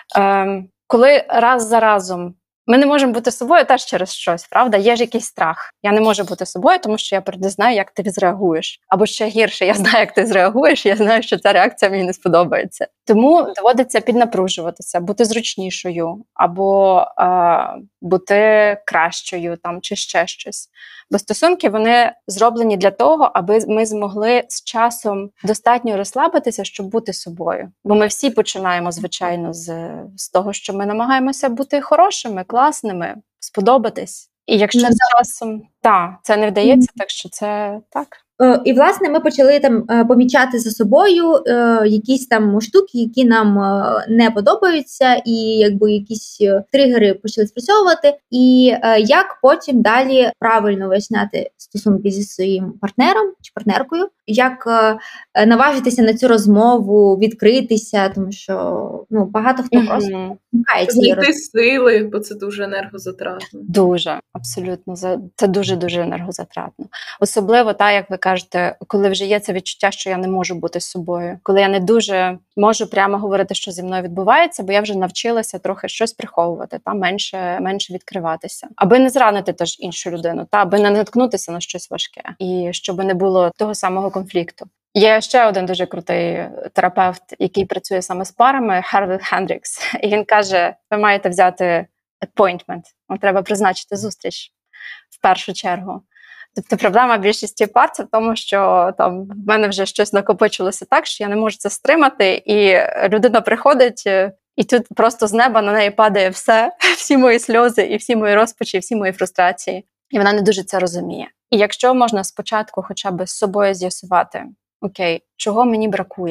е, коли раз за разом ми не можемо бути собою теж через щось, правда? Є ж якийсь страх. Я не можу бути собою, тому що я не знаю, як ти зреагуєш. Або ще гірше, я знаю, як ти зреагуєш, я знаю, що ця реакція мені не сподобається. Тому доводиться піднапружуватися, бути зручнішою, або е, бути кращою, там, чи ще щось. Бо стосунки, вони зроблені для того, аби ми змогли з часом достатньо розслабитися, щоб бути собою. Бо ми всі починаємо, звичайно, з, з того, що ми намагаємося бути хорошими, класними, сподобатись. І якщо з часом, так, це не вдається, mm-hmm. так що це так. І, власне, ми почали там помічати за собою е, якісь там штуки, які нам е, не подобаються, і якби якісь тригери почали спрацьовувати. І е, як потім далі правильно виясняти стосунки зі своїм партнером чи партнеркою, як е, наважитися на цю розмову, відкритися, тому що ну багато хто mm-hmm. просто вмикає цієї розмови. Сили, бо це дуже енергозатратно. Дуже, абсолютно. Це дуже-дуже енергозатратно. Особливо, так, як ви кажете, коли вже є це відчуття, що я не можу бути з собою. Коли я не дуже можу прямо говорити, що зі мною відбувається, бо я вже навчилася трохи щось приховувати, та менше, менше відкриватися. Аби не зранити теж іншу людину, та аби не наткнутися на щось важке. І щоб не було того самого конфлікту. Є ще один дуже крутий терапевт, який працює саме з парами, Харвард Хендрікс. І він каже, ви маєте взяти appointment, вам треба призначити зустріч в першу чергу. Тобто проблема більшості пар це в тому, що там в мене вже щось накопичилося так, що я не можу це стримати, і людина приходить, і тут просто з неба на неї падає все, всі мої сльози, і всі мої розпачі, і всі мої фрустрації. І вона не дуже це розуміє. І якщо можна спочатку хоча б з собою з'ясувати, окей, чого мені бракує?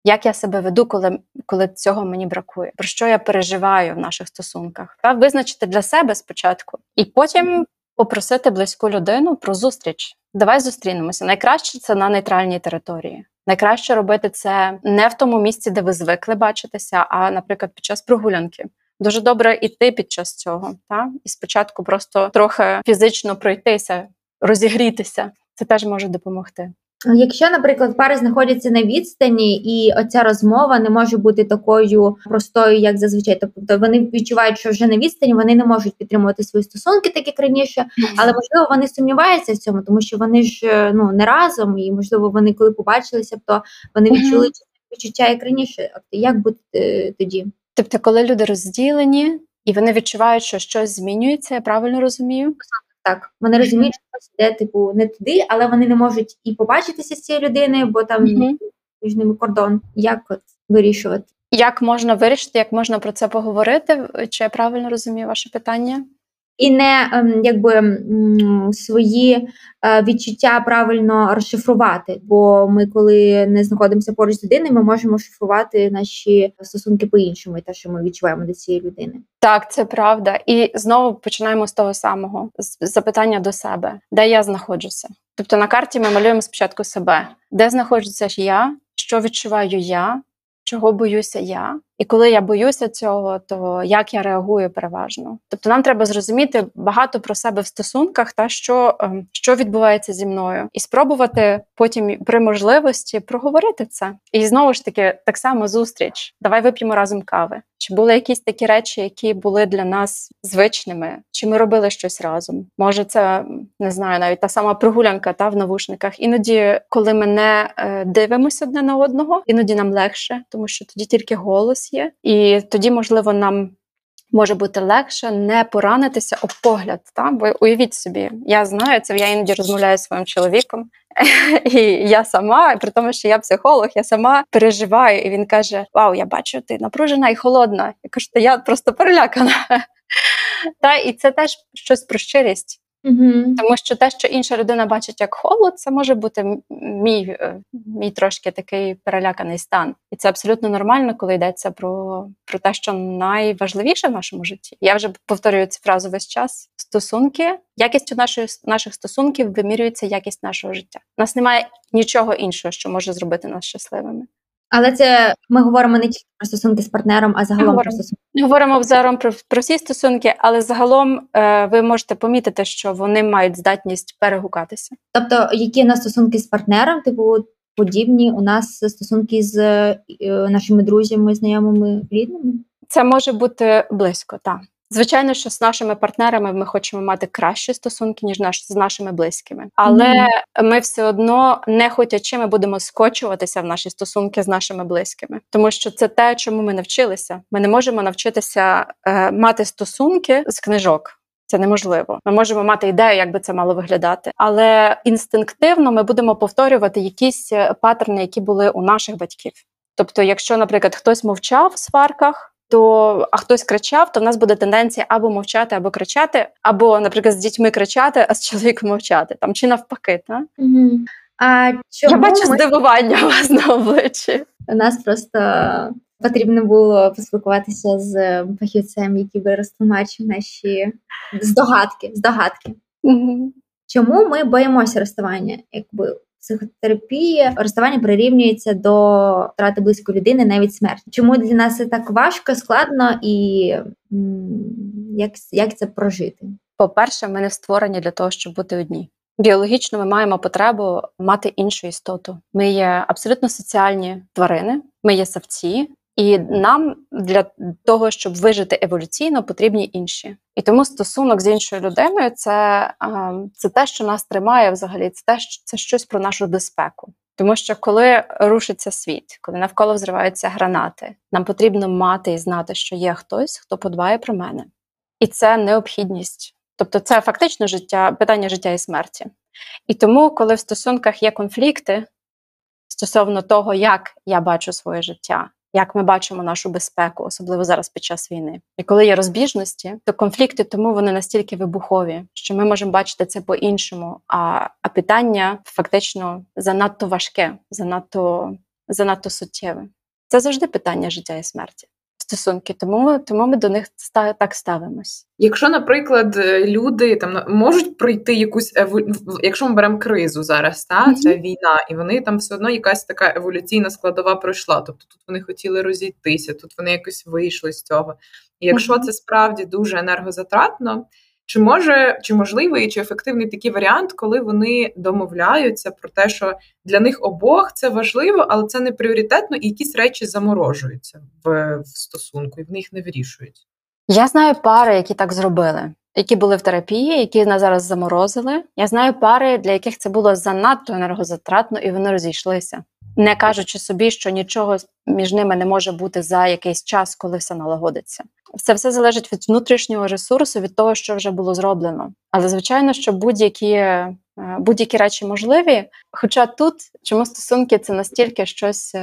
Як я себе веду, коли, коли цього мені бракує? Про що я переживаю в наших стосунках? Та визначити для себе спочатку. І потім попросити близьку людину про зустріч. Давай зустрінемося. Найкраще це на нейтральній території. Найкраще робити це не в тому місці, де ви звикли бачитися, а, наприклад, під час прогулянки. Дуже добре йти під час цього. Та? І спочатку просто трохи фізично пройтися, розігрітися. Це теж може допомогти. Якщо, наприклад, пари знаходяться на відстані, і оця розмова не може бути такою простою, як зазвичай, тобто вони відчувають, що вже на відстані вони не можуть підтримувати свої стосунки, так як раніше, але, можливо, вони сумніваються в цьому, тому що вони ж ну, не разом, і, можливо, вони, коли побачилися, то вони відчули відчуття, як раніше. Як бути тоді? Тобто, коли люди розділені, і вони відчувають, що щось змінюється, я правильно розумію? Так, вони розуміють, що щось йде, типу, не туди, але вони не можуть і побачитися з цією людиною, бо там mm-hmm. між ними кордон. Як от вирішувати? Як можна вирішити, як можна про це поговорити? Чи я правильно розумію ваше питання? І не якби свої відчуття правильно розшифрувати, бо ми, коли не знаходимося поруч з людиною, ми можемо шифрувати наші стосунки по-іншому, і те, що ми відчуваємо до цієї людини. Так, це правда. І знову починаємо з того самого, з запитання до себе. Де я знаходжуся? Тобто на карті ми малюємо спочатку себе. Де знаходжуся я? Що відчуваю я? Чого боюся я? І коли я боюся цього, то як я реагую переважно? Тобто нам треба зрозуміти багато про себе в стосунках, та що, що відбувається зі мною. І спробувати потім при можливості проговорити це. І знову ж таки, так само зустріч. Давай вип'ємо разом кави. Чи були якісь такі речі, які були для нас звичними? Чи ми робили щось разом? Може це, не знаю, навіть та сама прогулянка та в навушниках. Іноді, коли ми не е, дивимося одне на одного, іноді нам легше, тому що тоді тільки голос є. І тоді, можливо, нам може бути легше не поранитися об погляд. Та? Бо уявіть собі, я знаю це, я іноді розмовляю зі своїм чоловіком, і я сама, при тому, що я психолог, я сама переживаю. І він каже: вау, я бачу, ти напружена і холодна. Я кажу, та я просто перелякана. Та, і це теж щось про щирість. Угу. Тому що те, що інша людина бачить як холод, це може бути мій, мій трошки такий переляканий стан. І це абсолютно нормально, коли йдеться про, про те, що найважливіше в нашому житті. Я вже повторюю цю фразу весь час. Стосунки, якістю нашої, наших стосунків вимірюється якість нашого життя. У нас немає нічого іншого, що може зробити нас щасливими. Але це ми говоримо не тільки про стосунки з партнером, а загалом говоримо. про стосунки. Ми говоримо взагалі про, про всі стосунки, але загалом е, ви можете помітити, що вони мають здатність перегукатися. Тобто, які у нас стосунки з партнером, типу, подібні у нас стосунки з е, нашими друзями, знайомими, рідними? Це може бути близько, так. Звичайно, що з нашими партнерами ми хочемо мати кращі стосунки, ніж наш, з нашими близькими. Але mm-hmm. ми все одно, не хотячи, ми будемо скочуватися в наші стосунки з нашими близькими. Тому що це те, чому ми навчилися. Ми не можемо навчитися е, мати стосунки з книжок. Це неможливо. Ми можемо мати ідею, як би це мало виглядати. Але інстинктивно ми будемо повторювати якісь паттерни, які були у наших батьків. Тобто, якщо, наприклад, хтось мовчав в сварках, то, а хтось кричав, то в нас буде тенденція або мовчати, або кричати, або, наприклад, з дітьми кричати, а з чоловіком мовчати. Там, чи навпаки, так? Угу. А чому Я бачу ми... здивування у вас на обличчі. У нас просто потрібно було поспілкуватися з фахівцем, який би розтлумачив наші здогадки. здогадки. Угу. Чому ми боїмося розставання? Якби в психотерапії розставання прирівнюється до втрати близької людини, навіть смерті. Чому для нас це так важко, складно і м- як, як це прожити? По-перше, ми не створені для того, щоб бути одні. Біологічно ми маємо потребу мати іншу істоту. Ми є абсолютно соціальні тварини, ми є савці, і нам для того, щоб вижити еволюційно, потрібні інші. І тому стосунок з іншою людиною – це, це те, що нас тримає взагалі, це, те, це щось про нашу безпеку. Тому що коли рушиться світ, коли навколо взриваються гранати, нам потрібно мати і знати, що є хтось, хто подбає про мене. І це необхідність. Тобто це фактично життя, питання життя і смерті. І тому, коли в стосунках є конфлікти стосовно того, як я бачу своє життя, як ми бачимо нашу безпеку, особливо зараз під час війни. І коли є розбіжності, то конфлікти тому вони настільки вибухові, що ми можемо бачити це по-іншому, а, а питання фактично занадто важке, занадто занадто суттєве. Це завжди питання життя і смерті. Стосунки, тому, тому ми до них так ставимось. Якщо, наприклад, люди там можуть пройти якусь еву... якщо ми беремо кризу зараз, та mm-hmm. це війна, і вони там все одно якась така еволюційна складова пройшла. Тобто тут вони хотіли розійтися, тут вони якось вийшли з цього. І якщо mm-hmm. це справді дуже енергозатратно, чи може, чи можливий, чи ефективний такий варіант, коли вони домовляються про те, що для них обох це важливо, але це не пріоритетно, і якісь речі заморожуються в, в стосунку, і в них не вирішують? Я знаю пари, які так зробили, які були в терапії, які нас зараз заморозили. Я знаю пари, для яких це було занадто енергозатратно, і вони розійшлися. Не кажучи собі, що нічого між ними не може бути за якийсь час, коли все налагодиться. Це все залежить від внутрішнього ресурсу, від того, що вже було зроблено. Але, звичайно, що будь-які, будь-які речі можливі. Хоча тут, чому стосунки – це настільки щось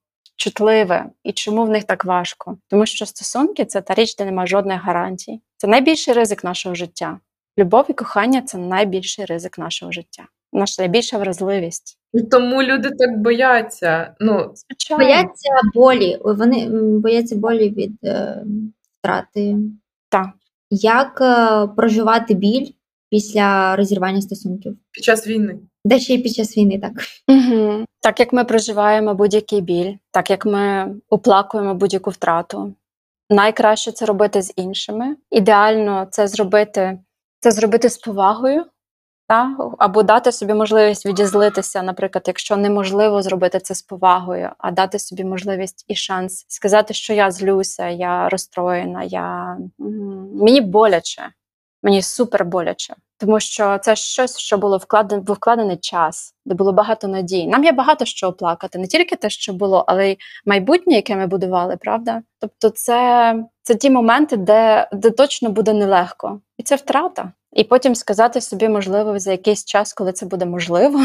чутливе, і чому в них так важко? Тому що стосунки – це та річ, де немає жодних гарантій. Це найбільший ризик нашого життя. Любов і кохання – це найбільший ризик нашого життя. Наша найбільша вразливість. Тому люди так бояться. Ну, Звичайно. Бояться болі. Вони бояться болі від е, втрати. Так. Як е, проживати біль після розірвання стосунків? Під час війни. Де ще й під час війни, так. Угу. Так, як ми проживаємо будь-який біль, так, як ми оплакуємо будь-яку втрату. Найкраще це робити з іншими. Ідеально це зробити, це зробити з повагою. Та? Або дати собі можливість відізлитися, наприклад, якщо неможливо зробити це з повагою, а дати собі можливість і шанс сказати, що я злюся, я розстроєна, я... мені боляче, мені супер боляче. Тому що це щось, що було вкладений, був вкладений час, де було багато надій. Нам є багато що оплакати, не тільки те, що було, але й майбутнє, яке ми будували, правда? Тобто це, це ті моменти, де, де точно буде нелегко. І це втрата. І потім сказати собі, можливо, за якийсь час, коли це буде можливо,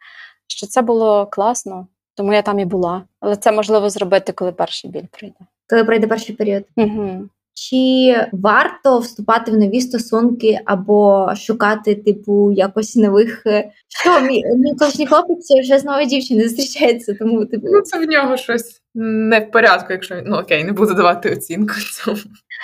що це було класно, тому я там і була. Але це можливо зробити, коли перший біль прийде. Коли прийде перший період. Угу. Чи варто вступати в нові стосунки або шукати, типу, якось нових... Що, мій, мій колишній хлопець вже з новою дівчиною зустрічається, тому, типу... Ну, це в нього щось не в порядку, якщо... Ну, окей, не буду давати оцінку цьому.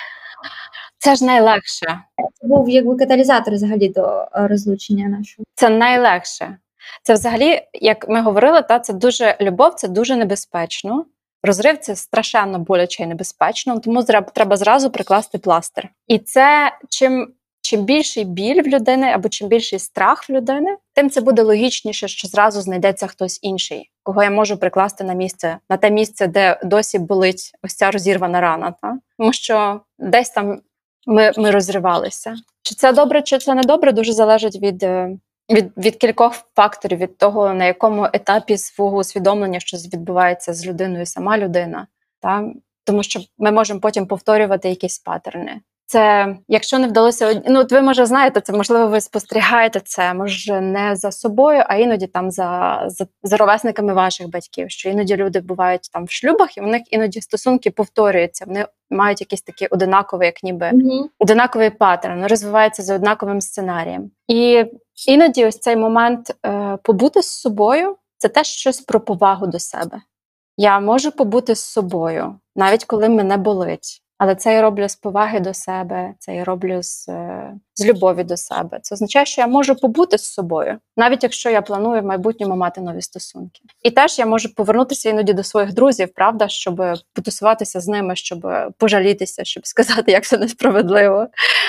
Це ж найлегше. Це був якби каталізатор взагалі до розлучення нашого. Це найлегше. Це взагалі, як ми говорили, та, це дуже... любов – це дуже небезпечно. Розрив – це страшенно боляче і небезпечно, тому треба зразу прикласти пластир. І це, чим, чим більший біль в людини, або чим більший страх в людини, тим це буде логічніше, що зразу знайдеться хтось інший, кого я можу прикласти на місце, на те місце, де досі болить ось ця розірвана рана. Та? Тому що десь там ми, ми розривалися. Чи це добре, чи це не добре, дуже залежить від... Від, від кількох факторів, від того, на якому етапі свого усвідомлення щось відбувається з людиною сама людина. Та? Тому що ми можемо потім повторювати якісь паттерни. Це, якщо не вдалося, ну от ви, може, знаєте, це, можливо, ви спостерігаєте це, може, не за собою, а іноді там за, за, за ровесниками ваших батьків, що іноді люди бувають там в шлюбах, і в них іноді стосунки повторюються, вони мають якісь такі одинакові, як ніби mm-hmm. одинаковий паттерн, розвиваються за однаковим сценарієм. І іноді ось цей момент е, побути з собою – це теж щось про повагу до себе. Я можу побути з собою, навіть коли мене болить. Але це я роблю з поваги до себе, це я роблю з, з любові до себе. Це означає, що я можу побути з собою, навіть якщо я планую в майбутньому мати нові стосунки. І теж я можу повернутися іноді до своїх друзів, правда, щоб потусуватися з ними, щоб пожалітися, щоб сказати, як це несправедливо.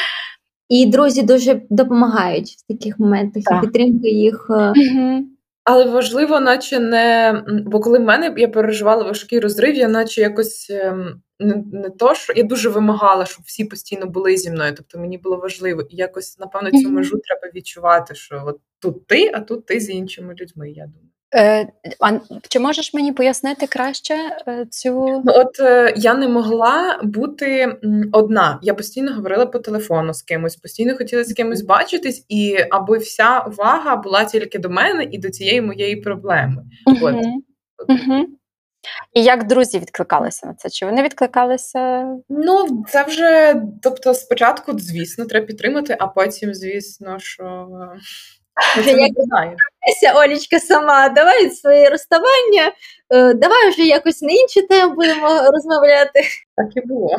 І друзі дуже допомагають в таких моментах, і підтримка їх... Угу. Але важливо, наче не... Бо коли в мене, я переживала важкий розрив, я наче якось... Не, не то, що я дуже вимагала, щоб всі постійно були зі мною, тобто мені було важливо. І якось, напевно, цю межу треба відчувати, що от тут ти, а тут ти з іншими людьми, я думаю. Е, а чи можеш мені пояснити краще е, цю... Ну, от е, я не могла бути м, одна. Я постійно говорила по телефону з кимось, постійно хотіла з кимось бачитись, і аби вся увага була тільки до мене і до цієї моєї проблеми. Uh-huh. От. Uh-huh. І як друзі відкликалися на це? Чи вони відкликалися? Ну, це вже, тобто, спочатку, звісно, треба підтримати, а потім, звісно, що... Вже як Ся, Олічка сама, давай свої розставання, давай вже якось на інші теми будемо розмовляти. Так і було.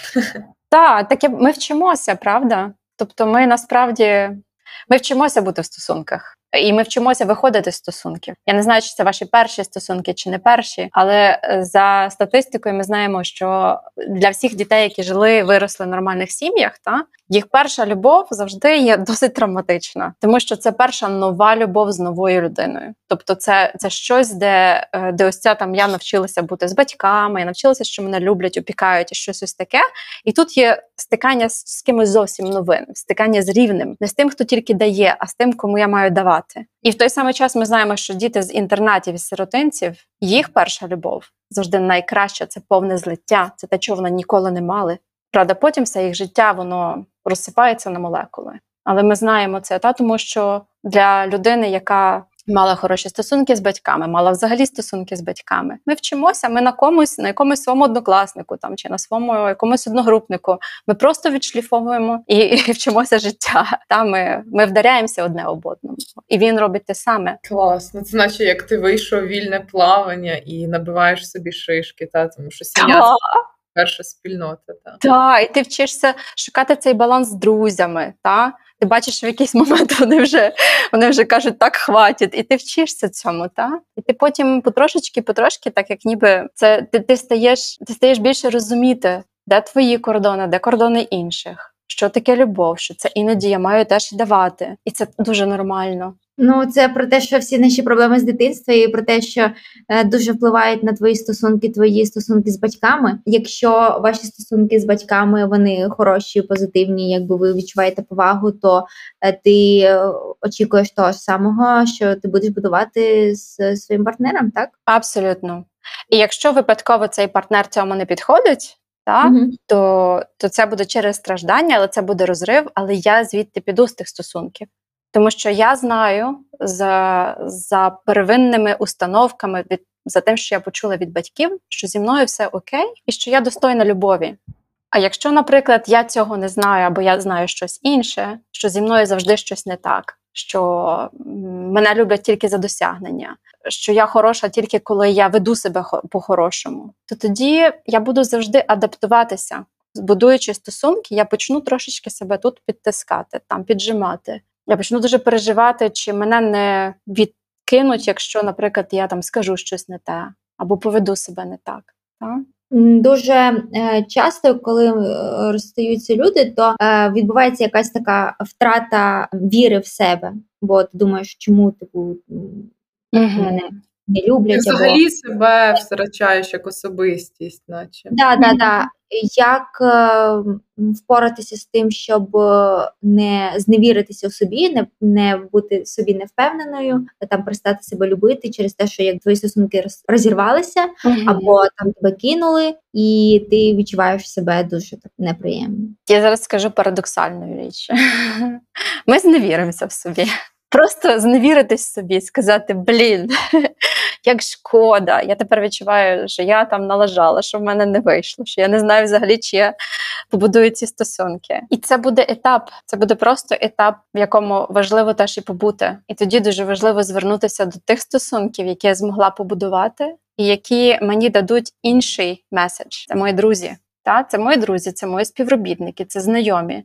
Так, таке ми вчимося, правда? Тобто ми насправді, ми вчимося бути в стосунках. І ми вчимося виходити з стосунків. Я не знаю, чи це ваші перші стосунки, чи не перші, але за статистикою ми знаємо, що для всіх дітей, які жили, виросли в нормальних сім'ях, та, їх перша любов завжди є досить травматична. Тому що це перша нова любов з новою людиною. Тобто це, це щось, де, де ось ця там я навчилася бути з батьками, я навчилася, що мене люблять, опікають і щось ось таке. І тут є стикання з, з кимось зовсім новим, стикання з рівним. Не з тим, хто тільки дає, а з тим, кому я маю давати. І в той самий час ми знаємо, що діти з інтернатів і сиротинців, їх перша любов завжди найкраща, це повне злиття, це те, чого вони ніколи не мали. Правда, потім все їх життя, воно розсипається на молекули. Але ми знаємо це, та, тому що для людини, яка мала хороші стосунки з батьками, мала взагалі стосунки з батьками, ми вчимося, ми на комусь, на якомусь своєму однокласнику там, чи на своєму якомусь одногрупнику, ми просто відшліфовуємо і, і вчимося життя. Та, ми, ми вдаряємося одне об одному. І він робить те саме. Класно. Це наче як ти вийшов в вільне плавання і набиваєш собі шишки, та, тому що сім'я – перша спільнота. Так, та, і ти вчишся шукати цей баланс з друзями, та? Ти бачиш, в якийсь момент вони вже, вони вже кажуть, так, хватить, і ти вчишся цьому, та? І ти потім потрошечки-потрошки, так як ніби це, ти, ти, стаєш, ти стаєш більше розуміти, де твої кордони, де кордони інших, що таке любов, що це іноді я маю теж давати, і це дуже нормально. Ну, це про те, що всі наші проблеми з дитинства і про те, що е, дуже впливають на твої стосунки, твої стосунки з батьками. Якщо ваші стосунки з батьками, вони хороші, позитивні, якби ви відчуваєте повагу, то е, ти е, очікуєш того ж самого, що ти будеш будувати з своїм партнером, так? Абсолютно. І якщо випадково цей партнер цьому не підходить, та, mm-hmm. то, то це буде через страждання, але це буде розрив, але я звідти піду з тих стосунків. Тому що я знаю за, за первинними установками, від, за тим, що я почула від батьків, що зі мною все окей і що я достойна любові. А якщо, наприклад, я цього не знаю, або я знаю щось інше, що зі мною завжди щось не так, що мене люблять тільки за досягнення, що я хороша тільки коли я веду себе по-хорошому, то тоді я буду завжди адаптуватися. Будуючи стосунки, я почну трошечки себе тут підтискати, там піджимати. Я почну дуже переживати, чи мене не відкинуть, якщо, наприклад, я там скажу щось не те, або поведу себе не так. так? Дуже е, часто, коли е, розстаються люди, то е, відбувається якась така втрата віри в себе. Бо ти думаєш, чому типу, mm-hmm. мене не люблять. Взагалі або... себе втрачаєш як особистість, наче. Да, да, да. Як е, впоратися з тим, щоб не зневіритися у собі, не, не бути собі невпевненою, там перестати себе любити через те, що як твої стосунки роз, розірвалися, mm-hmm. або там тебе кинули, і ти відчуваєш себе дуже так неприємно. Я зараз скажу парадоксальну річ. Ми зневіримося в собі. Просто зневіритись собі, сказати, блін, як шкода. Я тепер відчуваю, що я там налажала, що в мене не вийшло, що я не знаю взагалі, чи я побудую ці стосунки. І це буде етап, це буде просто етап, в якому важливо теж і побути. І тоді дуже важливо звернутися до тих стосунків, які я змогла побудувати, і які мені дадуть інший меседж. Це мої друзі. Та? Це мої друзі, це мої співробітники, це знайомі.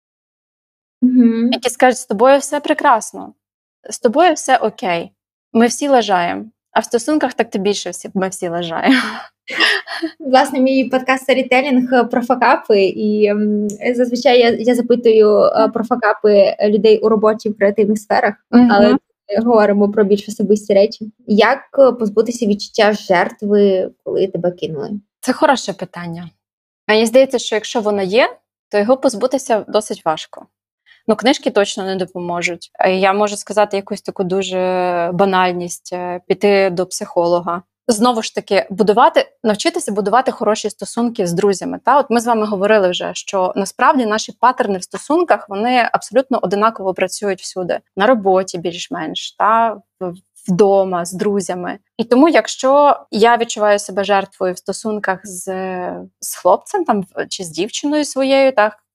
Mm-hmm. Які скажуть, з тобою все прекрасно, з тобою все окей, ми всі лажаємо, а в стосунках так то більше всі, ми всі лажаємо. Власне, мій подкаст «Сторітелінг» про факапи, і м, зазвичай я, я запитую про факапи людей у роботі в креативних сферах, mm-hmm. але говоримо про більш особисті речі. Як позбутися відчуття жертви, коли тебе кинули? Це хороше питання. Мені здається, що якщо воно є, то його позбутися досить важко. Ну, книжки точно не допоможуть. Я можу сказати якусь таку дуже банальність, піти до психолога. Знову ж таки, будувати, навчитися будувати хороші стосунки з друзями. Та? От ми з вами говорили вже, що насправді наші паттерни в стосунках, вони абсолютно одинаково працюють всюди. На роботі більш-менш, та? Вдома, з друзями. І тому, якщо я відчуваю себе жертвою в стосунках з, з хлопцем там, чи з дівчиною своєю, так,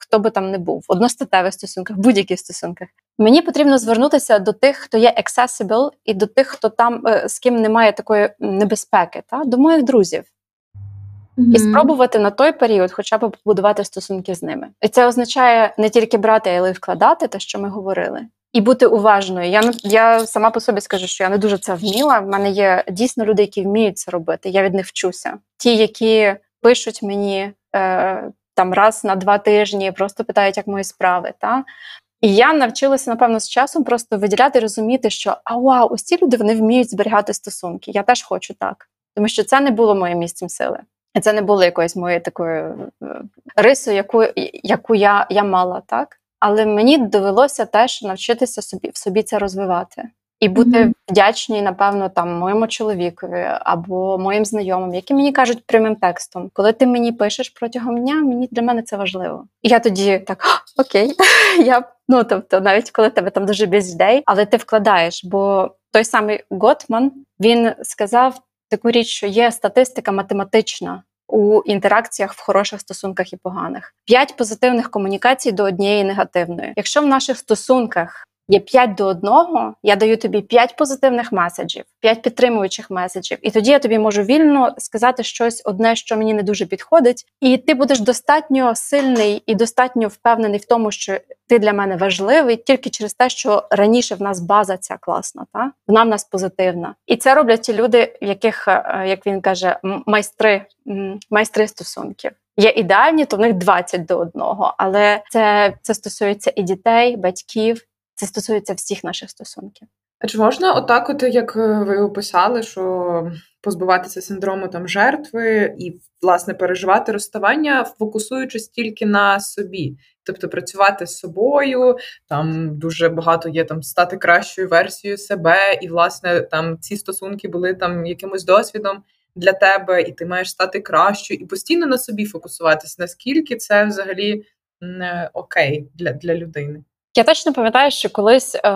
хто би там не був, в одностатевих стосунках, в будь-яких стосунках. Мені потрібно звернутися до тих, хто є accessible, і до тих, хто там, з ким немає такої небезпеки, та? До моїх друзів. Mm-hmm. І спробувати на той період хоча б побудувати стосунки з ними. І це означає не тільки брати, але й вкладати те, що ми говорили. І бути уважною. Я, я сама по собі скажу, що я не дуже це вміла. В мене є дійсно люди, які вміють це робити. Я від них вчуся. Ті, які пишуть мені е, там раз на два тижні, просто питають, як мої справи. Та? І я навчилася, напевно, з часом просто виділяти, розуміти, що а вау, ось ці люди, вони вміють зберігати стосунки. Я теж хочу так. Тому що це не було моїм місцем сили. Це не було якоюсь моєю такою рисою, яку, яку я, я мала, так? Але мені довелося теж навчитися собі, в собі це розвивати. І бути mm-hmm. вдячній, напевно, там, моєму чоловікові або моїм знайомим, які мені кажуть прямим текстом, коли ти мені пишеш протягом дня, мені, для мене це важливо. І я тоді так, окей, я, ну, тобто, навіть коли тебе там дуже busy day, але ти вкладаєш, бо той самий Готман, він сказав таку річ, що є статистика математична у інтеракціях в хороших стосунках і поганих. П'ять позитивних комунікацій до однієї негативної. Якщо в наших стосунках є п'ять до одного, я даю тобі п'ять позитивних меседжів, п'ять підтримуючих меседжів, і тоді я тобі можу вільно сказати щось одне, що мені не дуже підходить, і ти будеш достатньо сильний і достатньо впевнений в тому, що ти для мене важливий, тільки через те, що раніше в нас база ця класна, та? Вона в нас позитивна. І це роблять ті люди, в яких, як він каже, майстри, майстри стосунків. Є ідеальні, то в них двадцять до одного, але це, це стосується і дітей, батьків, це стосується всіх наших стосунків. А чи можна отак, от, як ви описали, що позбуватися синдрому там жертви і, власне, переживати розставання, фокусуючись тільки на собі? Тобто працювати з собою, там дуже багато є там стати кращою версією себе, і, власне, там ці стосунки були там якимось досвідом для тебе, і ти маєш стати кращою, і постійно на собі фокусуватись, наскільки це взагалі не окей для, для людини. Я точно пам'ятаю, що колись е,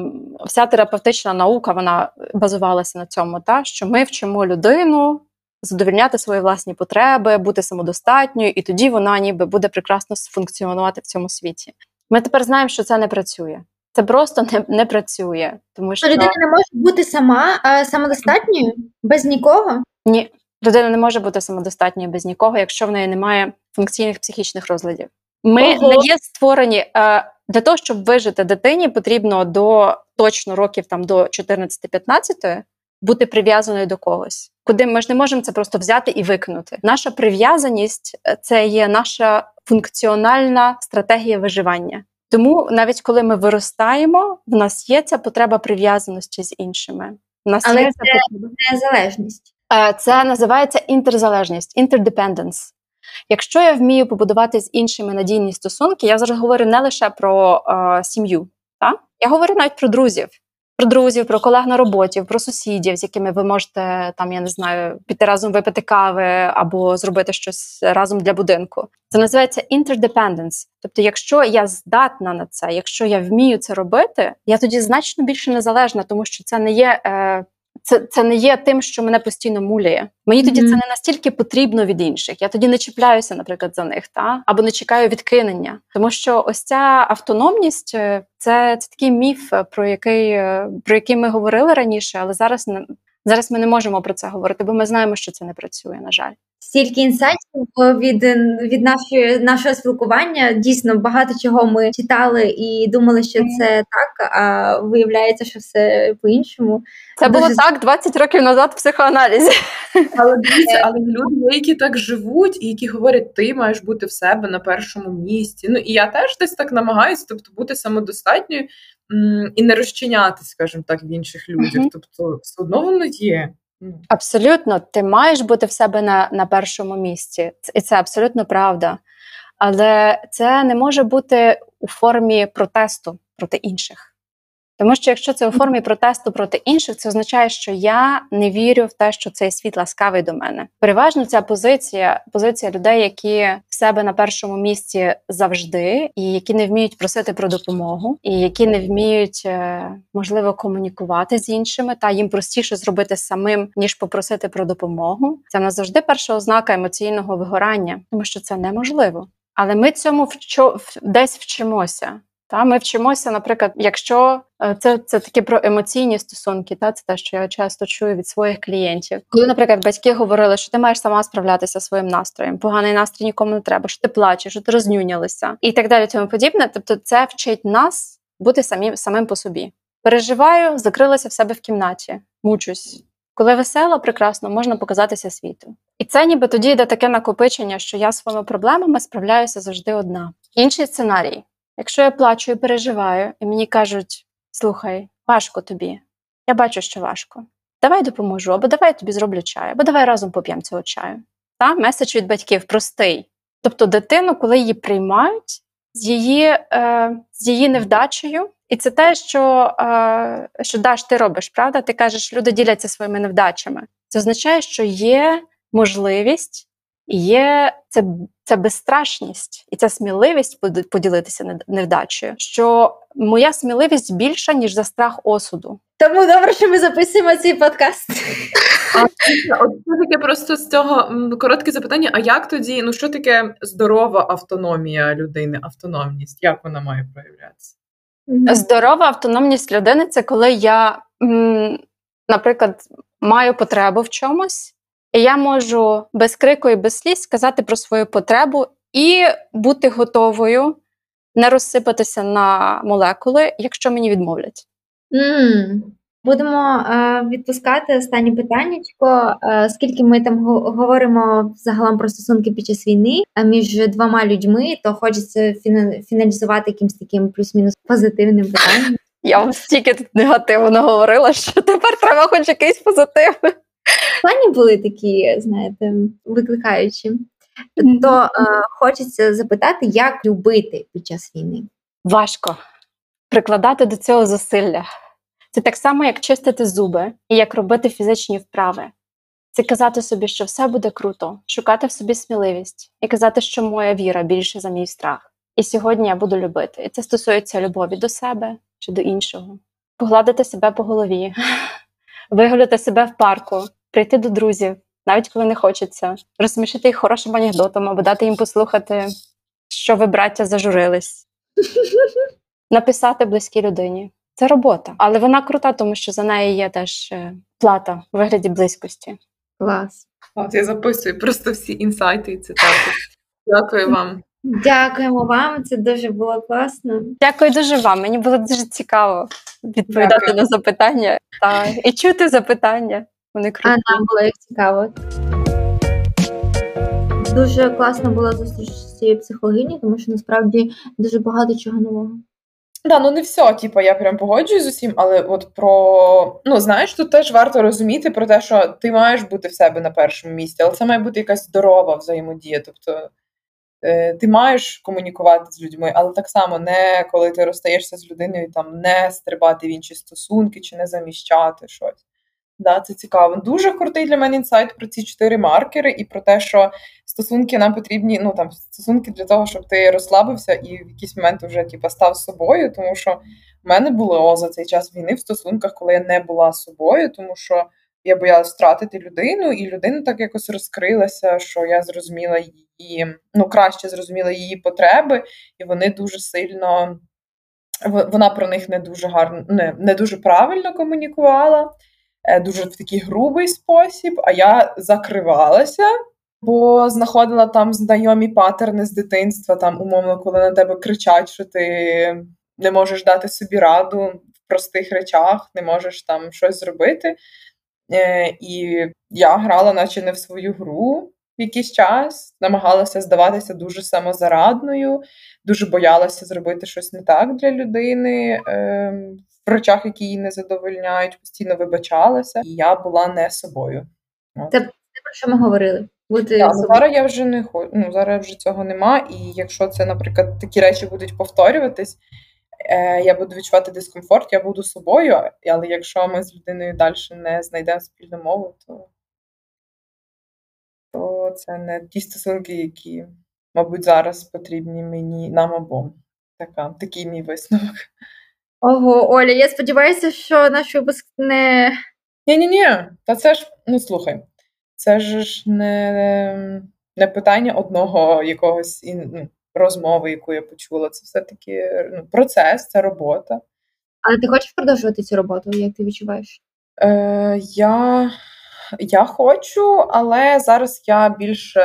вся терапевтична наука, вона базувалася на цьому, та, що ми вчимо людину задовольняти свої власні потреби, бути самодостатньою, і тоді вона ніби буде прекрасно функціонувати в цьому світі. Ми тепер знаємо, що це не працює. Це просто не, не працює. Тому що людина не може бути сама а, самодостатньою, без нікого? Ні, людина не може бути самодостатньою без нікого, якщо в неї немає функційних психічних розладів. Ми Ого. не є створені... Е, Для того, щоб вижити дитині, потрібно до точно років там до чотирнадцяти-п'ятнадцяти бути прив'язаною до когось. Куди ми ж не можемо це просто взяти і викинути. Наша прив'язаність – це є наша функціональна стратегія виживання. Тому навіть коли ми виростаємо, в нас є ця потреба прив'язаності з іншими. В нас Але є це незалежність. Це називається інтерзалежність, interdependence. Якщо я вмію побудувати з іншими надійні стосунки, я зараз говорю не лише про е, сім'ю, та? Я говорю навіть про друзів. Про друзів, про колег на роботі, про сусідів, з якими ви можете, там, я не знаю, піти разом випити кави або зробити щось разом для будинку. Це називається interdependence. Тобто, якщо я здатна на це, якщо я вмію це робити, я тоді значно більше незалежна, тому що це не є... Е, Це, це не є тим, що мене постійно муляє. Мені тоді mm-hmm. це не настільки потрібно від інших. Я тоді не чіпляюся, наприклад, за них, та? Або не чекаю відкинення. Тому що ось ця автономність – це, це такий міф, про який, про який ми говорили раніше, але зараз, не, зараз ми не можемо про це говорити, бо ми знаємо, що це не працює, на жаль. Стільки інсайтів від, від нашої, нашого спілкування. Дійсно, багато чого ми читали і думали, що це так, а виявляється, що все по-іншому. Це Дуже... було так двадцять років назад в психоаналізі. Але дивіться, але люди, які так живуть, і які говорять, ти маєш бути в себе на першому місці. Ну, і я теж десь так намагаюся, тобто бути самодостатньою м- і не розчинятись, скажімо так, в інших людях. Uh-huh. Тобто все одно воно є. Абсолютно, ти маєш бути в себе на, на першому місці, і це абсолютно правда. Але це не може бути у формі протесту проти інших. Тому що якщо це у формі протесту проти інших, це означає, що я не вірю в те, що цей світ ласкавий до мене. Переважно ця позиція, позиція людей, які в себе на першому місці завжди, і які не вміють просити про допомогу, і які не вміють, можливо, комунікувати з іншими, та їм простіше зробити самим, ніж попросити про допомогу. Це назавжди перша ознака емоційного вигорання, тому що це неможливо. Але ми цьому вчо, десь вчимося. Та? Ми вчимося, наприклад, якщо це, це такі про емоційні стосунки, та? Це те, що я часто чую від своїх клієнтів. Коли, наприклад, батьки говорили, що ти маєш сама справлятися своїм настроєм, поганий настрій нікому не треба, що ти плачеш, що ти рознюнялася і так далі, тому подібне. Тобто це вчить нас бути самим, самим по собі. Переживаю, закрилася в себе в кімнаті, мучусь. Коли весело, прекрасно, можна показатися світу. І це ніби тоді йде таке накопичення, що я своїми проблемами справляюся завжди одна. Інший сценарій. Якщо я плачу і переживаю, і мені кажуть, слухай, важко тобі, я бачу, що важко. Давай допоможу, або давай я тобі зроблю чай, або давай разом поп'ємо цього чаю. Та? Меседж від батьків простий. Тобто дитину, коли її приймають, з її, е, з її невдачею, і це те, що, е, що Даш, ти робиш, правда? Ти кажеш, люди діляться своїми невдачами. Це означає, що є можливість, є це, це безстрашність і ця сміливість поділитися невдачею, що моя сміливість більша, ніж за страх осуду. Тому добре, що ми записуємо цей подкаст. А, от це таке просто з цього коротке запитання, а як тоді, ну що таке здорова автономія людини, автономність, як вона має проявлятися? Здорова автономність людини – це коли я, м, наприклад, маю потребу в чомусь, і я можу без крику і без сліз сказати про свою потребу і бути готовою не розсипатися на молекули, якщо мені відмовлять. Mm. Будемо е, відпускати останнє питаннячко. Е, скільки ми там го- говоримо загалом про стосунки під час війни, а між двома людьми, то хочеться фіна- фіналізувати якимось таким плюс-мінус позитивним питанням. Я вам стільки тут негативно наговорила, що тепер треба хоч якийсь позитив. Плані були такі, знаєте, викликаючі. Mm-hmm. То е, хочеться запитати, як любити під час війни? Важко прикладати до цього зусилля. Це так само, як чистити зуби і як робити фізичні вправи. Це казати собі, що все буде круто, шукати в собі сміливість і казати, що моя віра більше за мій страх. І сьогодні я буду любити. І це стосується любові до себе чи до іншого. Погладити себе по голові, вигуляти себе в парку, прийти до друзів, навіть коли не хочеться, розсмішити їх хорошим анекдотом або дати їм послухати, що ви, браття, зажурились. Написати близькій людині. Це робота, але вона крута, тому що за неї є теж плата у вигляді близькості. Клас. От я записую просто всі інсайти і цитати. Дякую вам. Дякуємо вам, це дуже було класно. Дякую дуже вам, мені було дуже цікаво відповідати Дякую. на запитання та, і чути запитання. Вони круті. А нам було їх цікаво. Дуже класно була зустріч з цією психологинею, тому що насправді дуже багато чого нового. Да, ну не все, типу, я прям погоджуюсь з усім, але от про, ну, знаєш, тут теж варто розуміти про те, що ти маєш бути в себе на першому місці, але це має бути якась здорова взаємодія, тобто е, ти маєш комунікувати з людьми, але так само не коли ти розстаєшся з людиною, там, не стрибати в інші стосунки чи не заміщати щось. Да, це цікаво. Дуже крутий для мене інсайт про ці чотири маркери і про те, що стосунки нам потрібні, ну там стосунки для того, щоб ти розслабився і в якийсь момент вже типу, став собою, тому що в мене було за цей час війни в стосунках, коли я не була собою, тому що я боялась втратити людину, і людина так якось розкрилася, що я зрозуміла її, ну краще зрозуміла її потреби, і вони дуже сильно, вона про них не дуже гарно, не, не дуже правильно комунікувала, дуже в такий грубий спосіб, а я закривалася, бо знаходила там знайомі паттерни з дитинства, там умовно, коли на тебе кричать, що ти не можеш дати собі раду в простих речах, не можеш там щось зробити. І я грала наче не в свою гру в якийсь час, намагалася здаватися дуже самозарадною, дуже боялася зробити щось не так для людини, в речах, які її не задовольняють, постійно вибачалася, і я була не собою. От. Це те, про що ми говорили. Бути так, зараз я вже не хочу, ну, зараз вже цього нема, і якщо це, наприклад, такі речі будуть повторюватись, е, я буду відчувати дискомфорт, я буду собою, але якщо ми з людиною далі не знайдемо спільну мову, то, то це не ті стосунки, які, мабуть, зараз потрібні мені, нам обом. Така, такий мій висновок. Ого, Оля, я сподіваюся, що наш випуск не... Ні-ні-ні, та це ж, ну слухай, це ж не, не питання одного якогось, ну, розмови, яку я почула. Це все-таки ну, процес, це робота. Але ти хочеш продовжувати цю роботу, як ти відчуваєш? Е, я, я хочу, але зараз я більше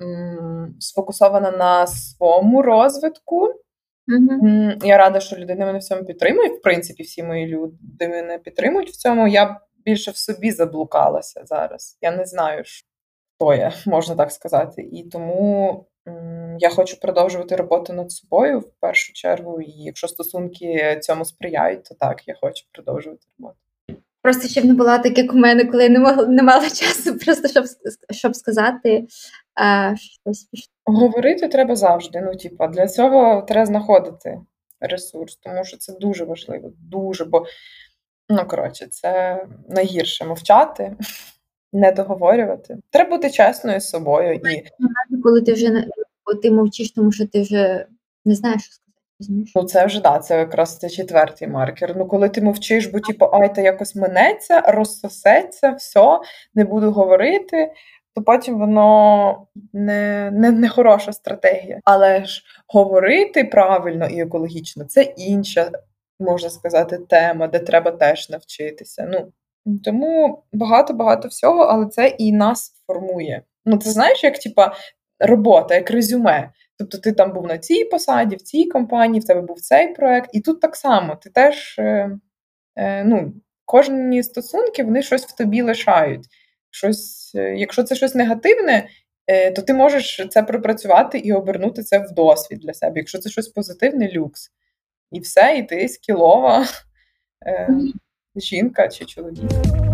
м, сфокусована на своєму розвитку. Угу. Я рада, що людина мене в цьому підтримує. В принципі, всі мої люди мене підтримують в цьому. Я більше в собі заблукалася зараз. Я не знаю, хто я, можна так сказати. І тому м, я хочу продовжувати роботу над собою в першу чергу. І якщо стосунки цьому сприяють, то так, я хочу продовжувати роботу. Просто щоб не була так, як у мене, коли я не мала, не мала часу, просто щоб, щоб сказати а, щось. Говорити треба завжди. Ну, типа, для цього треба знаходити ресурс, тому що це дуже важливо, дуже, бо, ну, коротше, це найгірше мовчати, не договорювати. Треба бути чесною з собою. І коли ти вже не ти мовчиш, тому що ти вже не знаєш, що сказати. Розумієш? Ну, це вже, да, це якраз це четвертий маркер. Ну, коли ти мовчиш, бо, типу, ай, та якось минеться, розсосеться, все, не буду говорити, то потім воно не, не, не хороша стратегія. Але ж говорити правильно і екологічно – це інша, можна сказати, тема, де треба теж навчитися. Ну, тому багато-багато всього, але це і нас формує. Ну, ти знаєш, як, типа, робота, як резюме. Тобто ти там був на цій посаді, в цій компанії, в тебе був цей проект, і тут так само. Ти теж, е, е, ну, кожні стосунки, вони щось в тобі лишають. Щось, е, якщо це щось негативне, е, то ти можеш це пропрацювати і обернути це в досвід для себе. Якщо це щось позитивне, люкс. І все, і ти скілова е, жінка чи чоловік.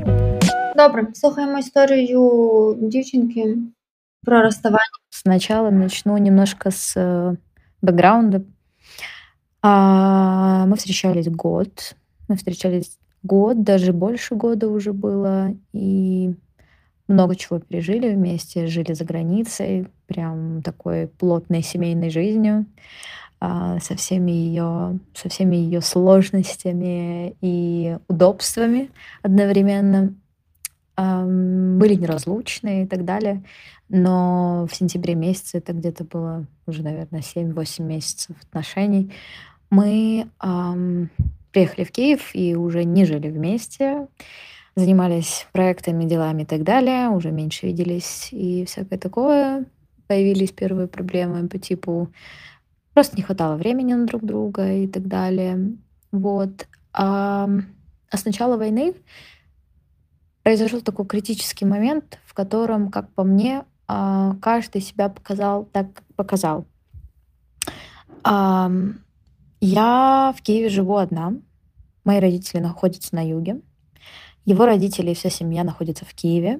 Добре, слухаємо історію дівчинки про расставание. Сначала начну немножко с э, бэкграунда. А, мы встречались год. Мы встречались год, даже больше года уже было. И много чего пережили вместе. Жили за границей. Прям такой плотной семейной жизнью. а, Со всеми ее, со всеми ее сложностями и удобствами одновременно. Ам, Были неразлучны и так далее. Но в сентябре месяце, это где-то было уже, наверное, семь-восемь месяцев отношений, мы ам, приехали в Киев и уже не жили вместе, занимались проектами, делами и так далее, уже меньше виделись и всякое такое. Появились первые проблемы по типу просто не хватало времени на друг друга и так далее. Вот. А, а с начала войны произошел такой критический момент, в котором, как по мне, а, каждый себя показал так, как показал. Ам, Я в Киеве живу одна. Мои родители находятся на юге. Его родители и вся семья находятся в Киеве.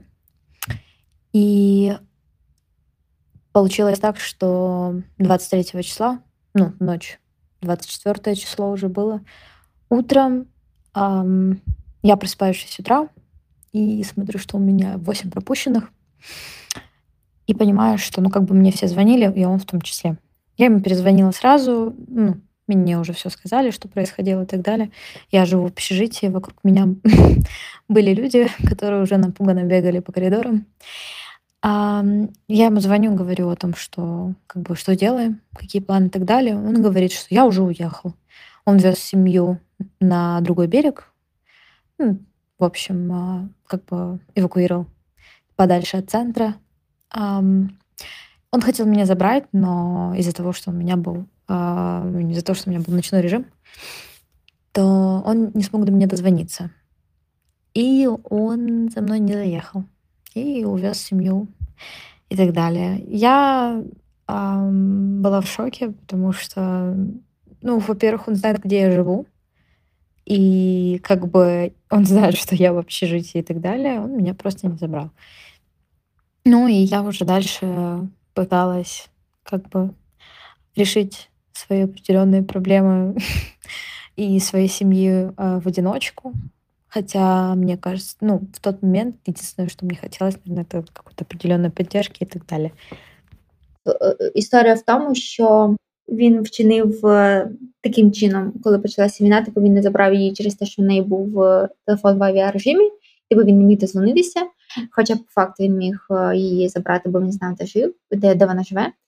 И получилось так, что двадцать третьего числа, ну, ночь, двадцать четвёртое число уже было, утром ам, я просыпаюсь в шесть утра и смотрю, что у меня восемь пропущенных, и понимаю, что, ну, как бы мне все звонили, и он в том числе. Я ему перезвонила сразу, ну, мне уже все сказали, что происходило и так далее. Я живу в общежитии, вокруг меня были люди, которые уже напуганно бегали по коридорам. Ам, Я ему звоню, говорю о том, что как бы что делаем, какие планы и так далее. Он говорит, что я уже уехал. Он вез семью на другой берег, ну, в общем, а, как бы эвакуировал подальше от центра. Ам, Он хотел меня забрать, но из-за того, что у меня был а, из-за того, что у меня был ночной режим, то он не смог до меня дозвониться. И он за мной не заехал. И увез семью и так далее. Я ам, была в шоке, потому что, ну, во-первых, он знает, где я живу. И как бы он знает, что я в общежитии и так далее. Он меня просто не забрал. Ну, и я уже дальше пыталась как бы решить свои определенные проблемы и своей семьи а, в одиночку. Хотя, мне кажется, ну, в тот момент единственное, что мне хотелось, наверное, это какой-то определенной поддержки и так далі. Е, Історія в тому, що він вчинив е, таким чином, коли почалася війна, типу він не забрав її через те, що в неї був е, телефон в авіарежимі, типу він не міг дозвонитися, хоча по факту він міг е, її забрати, бо він знав, де жив, де, де вона живе.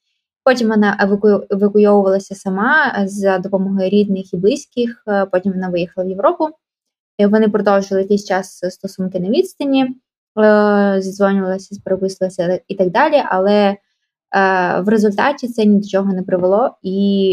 Потім вона еваку... евакуйовувалася сама за допомогою рідних і близьких, потім вона виїхала в Європу. Вони продовжили якийсь час стосунки на відстані, зідзвонювалися, переписувалися і так далі, але в результаті це ні до чого не привело, і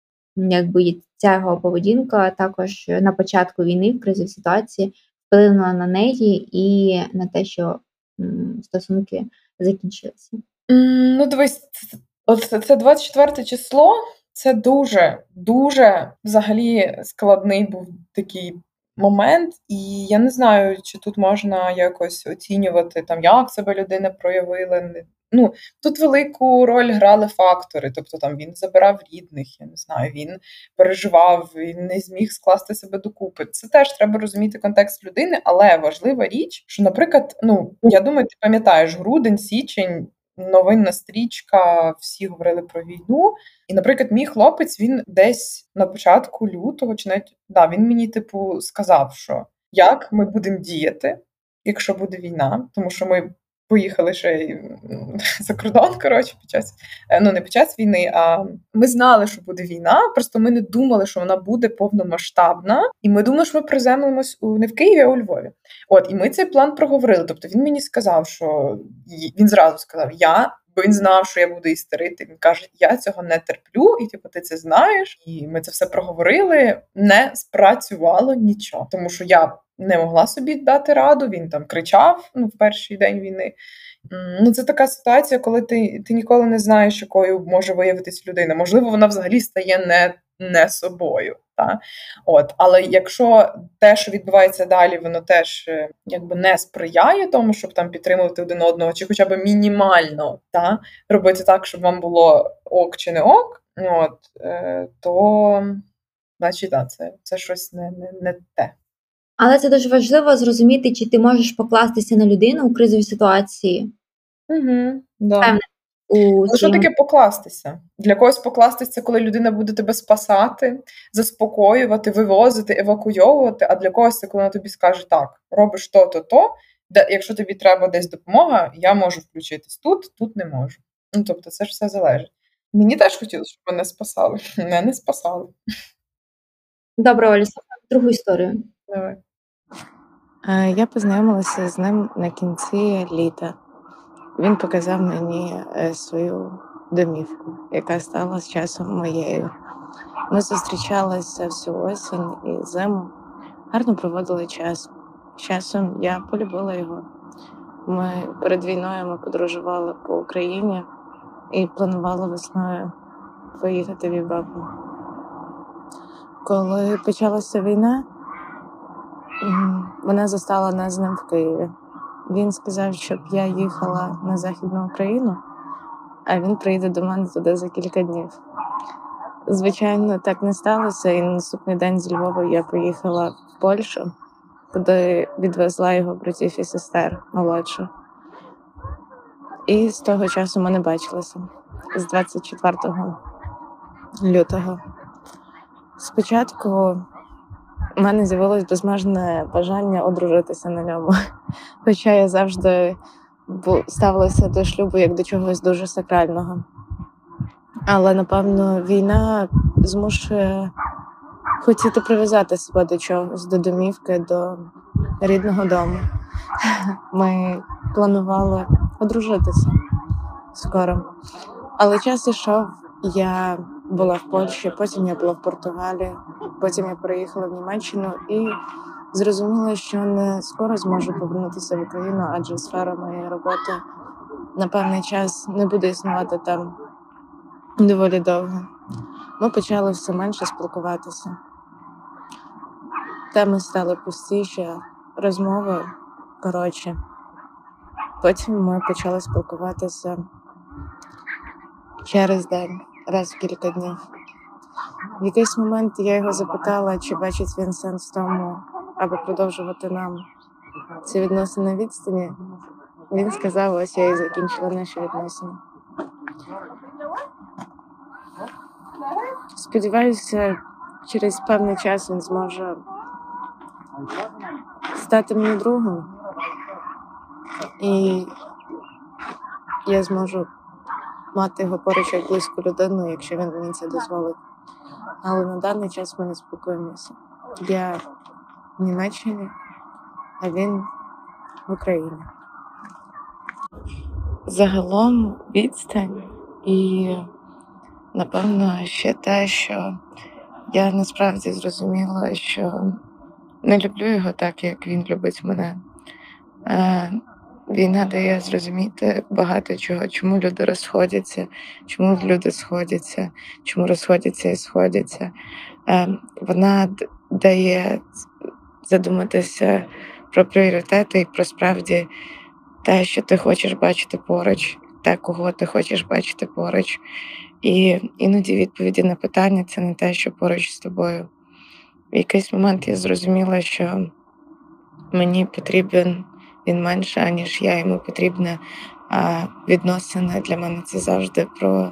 якби ця його поведінка також на початку війни в кризовій ситуації вплинула на неї і на те, що стосунки закінчилися. Mm, ну, дивись, от це двадцять четверте число, це дуже, дуже взагалі складний був такий момент, і я не знаю, чи тут можна якось оцінювати, там, як себе людина проявила. Ну, тут велику роль грали фактори, тобто там він забирав рідних, я не знаю, він переживав, він не зміг скласти себе докупи. Це теж треба розуміти контекст людини, але важлива річ, що, наприклад, ну, я думаю, ти пам'ятаєш, грудень, січень, новинна стрічка, всі говорили про війну. І, наприклад, мій хлопець, він десь на початку лютого, чи навіть, да, він мені, типу, сказав, що як ми будемо діяти, якщо буде війна, тому що ми поїхали ще й за кордон, коротше, під час, ну, не під час війни, а ми знали, що буде війна, просто ми не думали, що вона буде повномасштабна, і ми думали, що ми приземлимось у, не в Києві, а у Львові. От, і ми цей план проговорили, тобто він мені сказав, що, він зразу сказав, я, бо він знав, що я буду істерити, він каже, я цього не терплю, і, типу, ти це знаєш, і ми це все проговорили, не спрацювало нічого, тому що я не могла собі дати раду, він там кричав, ну, в перший день війни. Ну, це така ситуація, коли ти, ти ніколи не знаєш, якою може виявитись людина. Можливо, вона взагалі стає не, не собою. Та? От. Але якщо те, що відбувається далі, воно теж якби не сприяє тому, щоб там підтримувати один одного, чи хоча б мінімально та? Робити так, щоб вам було ок чи не ок, от, то, значить, да, це, це щось не, не, не те. Але це дуже важливо зрозуміти, чи ти можеш покластися на людину у кризовій ситуації. Угу, да. Певне, у Але що таке покластися? Для когось покластися, це коли людина буде тебе спасати, заспокоювати, вивозити, евакуйовувати, а для когось це коли вона тобі скаже, так, робиш то-то, то, де, якщо тобі треба десь допомога, я можу включитись тут, тут не можу. Ну, тобто це ж все залежить. Мені теж хотілося, щоб мене спасали. Мене не спасали. Добре, Оля, другу історію. Давай. Я познайомилася з ним на кінці літа. Він показав мені свою домівку, яка стала з часом моєю. Ми зустрічалися всю осінь і зиму, гарно проводили час. З часом я полюбила його. Ми перед війною ми подорожували по Україні і планували весною поїхати в Європу. Коли почалася війна, вона застала нас з ним в Києві. Він сказав, щоб я їхала на Західну Україну, а він приїде до мене туди за кілька днів. Звичайно, так не сталося, і на наступний день з Львова я поїхала в Польщу, куди відвезла його братів і сестер молодших. І з того часу ми не бачилися, з двадцять четвертого лютого. Спочатку у мене з'явилось безмежне бажання одружитися на ньому. Хоча я завжди ставилася до шлюбу як до чогось дуже сакрального. Але, напевно, війна змушує хотіти прив'язати себе до чогось, до домівки, до рідного дому. Ми планували одружитися скоро. Але час ішов, я була в Польщі, потім я була в Португалії, потім я переїхала в Німеччину і зрозуміла, що не скоро зможу повернутися в Україну, адже сфера моєї роботи на певний час не буде існувати там доволі довго. Ми почали все менше спілкуватися. Теми стали пустіші, розмови коротші. Потім ми почали спілкуватися через день, раз в кілька днів. В якийсь момент я його запитала, чи бачить він сенс в тому, аби продовжувати нам ці відносини на відстані. Він сказав, ось я і закінчила наші відносини. Сподіваюся, через певний час він зможе стати мені другом. І я зможу мати його поруч як близьку людину, якщо він мені це дозволить. Але на даний час ми не спілкуємося. Я в Німеччині, а він в Україні. Загалом відстань і, напевно, ще те, що я насправді зрозуміла, що не люблю його так, як він любить мене. Е, Війна дає зрозуміти багато чого, чому люди розходяться, чому люди сходяться, чому розходяться і сходяться. Е, Вона д- дає задуматися про пріоритети і про справді те, що ти хочеш бачити поруч, те, кого ти хочеш бачити поруч. І іноді відповіді на питання – це не те, що поруч з тобою. В якийсь момент я зрозуміла, що мені потрібен він менше, аніж я йому потрібна. А відносини для мене це завжди про,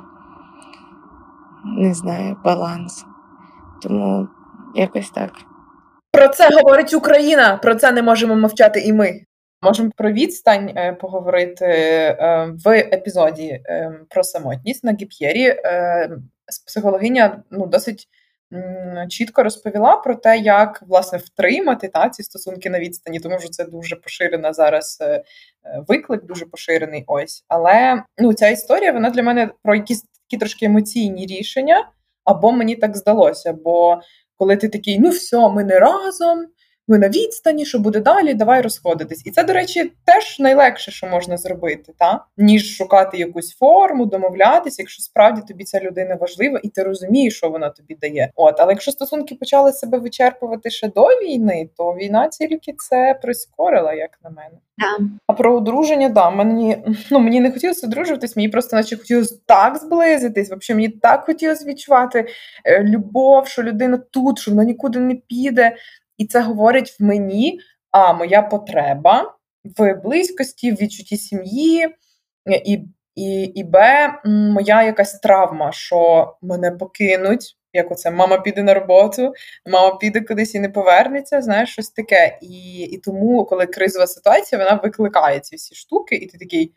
не знаю, баланс. Тому якось так. Про це говорить Україна, про це не можемо мовчати і ми. Можемо про відстань е, поговорити е, в епізоді е, про самотність на Гіп'єрі. Е, психологиня ну, досить м, чітко розповіла про те, як, власне, втримати та, ці стосунки на відстані, тому що це дуже поширена зараз е, виклик, дуже поширений ось. Але ну, ця історія, вона для мене про якісь такі трошки емоційні рішення, або мені так здалося, бо коли ти такий, ну все, ми не разом, ми на відстані, що буде далі, давай розходитись. І це, до речі, теж найлегше, що можна зробити, та? Ніж шукати якусь форму, домовлятися, якщо справді тобі ця людина важлива, і ти розумієш, що вона тобі дає. От, але якщо стосунки почали себе вичерпувати ще до війни, то війна тільки це прискорила, як на мене. Да. А про одруження, да, мені, ну, мені не хотілося одружуватись, мені просто наче хотілося так зблизитись, взагалі мені так хотілося відчувати е, любов, що людина тут, що вона нікуди не піде. І це говорить в мені, а, моя потреба в близькості, в відчутті сім'ї, і, і, і б, моя якась травма, що мене покинуть, як оце, мама піде на роботу, мама піде кудись і не повернеться, знаєш, щось таке. І, і тому, коли кризова ситуація, вона викликає ці всі штуки, і ти такий,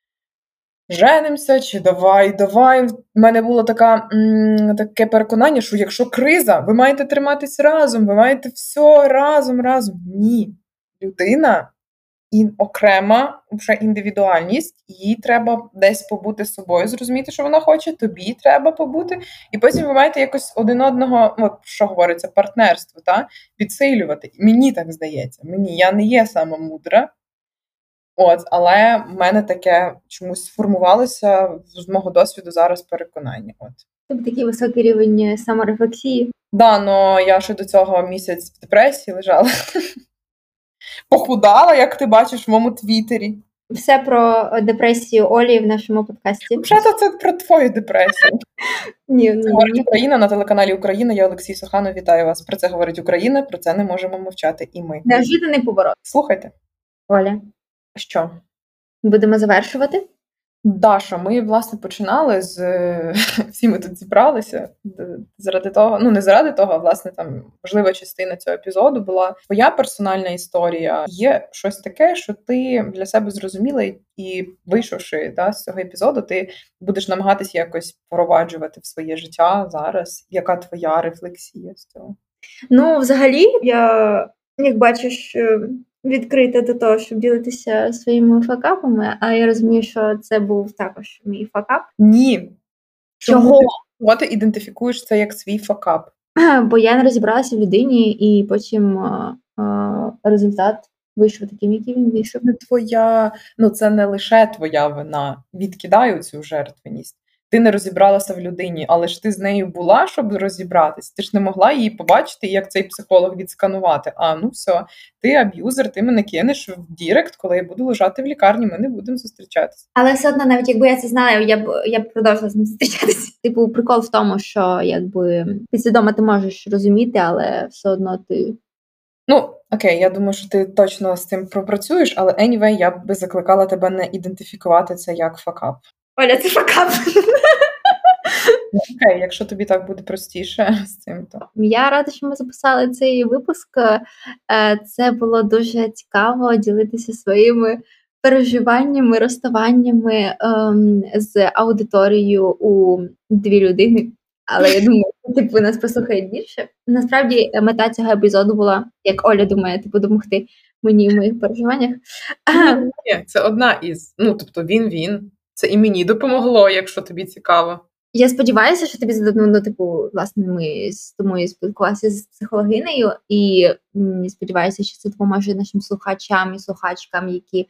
женимося, чи давай, давай. У мене було така, м, таке переконання, що якщо криза, ви маєте триматись разом, ви маєте все разом, разом. Ні. Людина і окрема вже індивідуальність, їй треба десь побути з собою, зрозуміти, що вона хоче, тобі треба побути, і потім ви маєте якось один одного, от що говориться, партнерство, та? Підсилювати. Мені так здається, мені, я не є сама мудра, от, але в мене таке чомусь сформувалося з мого досвіду зараз переконання. От. Тобто такий високий рівень саморефлексії. Да, но я ще до цього місяць в депресії лежала. Похудала, як ти бачиш в моєму твіттері. Все про депресію Олі в нашому подкасті. Взагалі, це про твою депресію. Ні, Це ні, говорить ні. Україна на телеканалі Україна. Я Олексій Соханов, вітаю вас. Про це говорить Україна, про це не можемо мовчати і ми. Неожиданний поворот. Слухайте. Оля, Що? будемо завершувати? Даша, ми, власне, починали з... Всі ми тут зібралися заради того, ну, не заради того, а, власне, там, важлива частина цього епізоду була твоя персональна історія. Є щось таке, що ти для себе зрозуміла і, і вийшовши да, з цього епізоду, ти будеш намагатися якось впроваджувати в своє життя зараз. Яка твоя рефлексія з цього? Ну, взагалі, я, як бачиш, відкрита до того, щоб ділитися своїми факапами, а я розумію, що це був також мій факап. Ні. Чого? Чого ти ідентифікуєш це як свій факап? Бо я не розібралася в людині, і потім а, а, результат вийшов таким, який він вийшов. Це не твоя, ну це не лише твоя вина. Відкидаю цю жертвеність. Ти не розібралася в людині, але ж ти з нею була, щоб розібратись. Ти ж не могла її побачити, як цей психолог відсканувати. А, ну все, ти аб'юзер, ти мене кинеш в дірект, коли я буду лежати в лікарні, ми не будемо зустрічатися. Але все одно, навіть якби я це знала, я б я б продовжила з ним зустрічатися. Типу, прикол в тому, що якби підсвідомо ти можеш розуміти, але все одно ти. Ну, окей, я думаю, що ти точно з цим пропрацюєш, але anyway, я би закликала тебе не ідентифікувати це як факап. Оля, це факап. Окей, якщо тобі так буде простіше з цим, то. Я рада, що ми записали цей випуск. Це було дуже цікаво ділитися своїми переживаннями, розставаннями ем, з аудиторією у дві людини. Але я думаю, типу, нас послухають більше. Насправді, мета цього епізоду була, як Оля думає, типу, допомогти мені в моїх переживаннях. Ні, це одна із. Ну, тобто він-він. Це і мені допомогло, якщо тобі цікаво. Я сподіваюся, що тобі зададуть, ну, типу, власне, ми з тому і спілкувалися з психологинею, і м, сподіваюся, що це допоможе нашим слухачам і слухачкам, які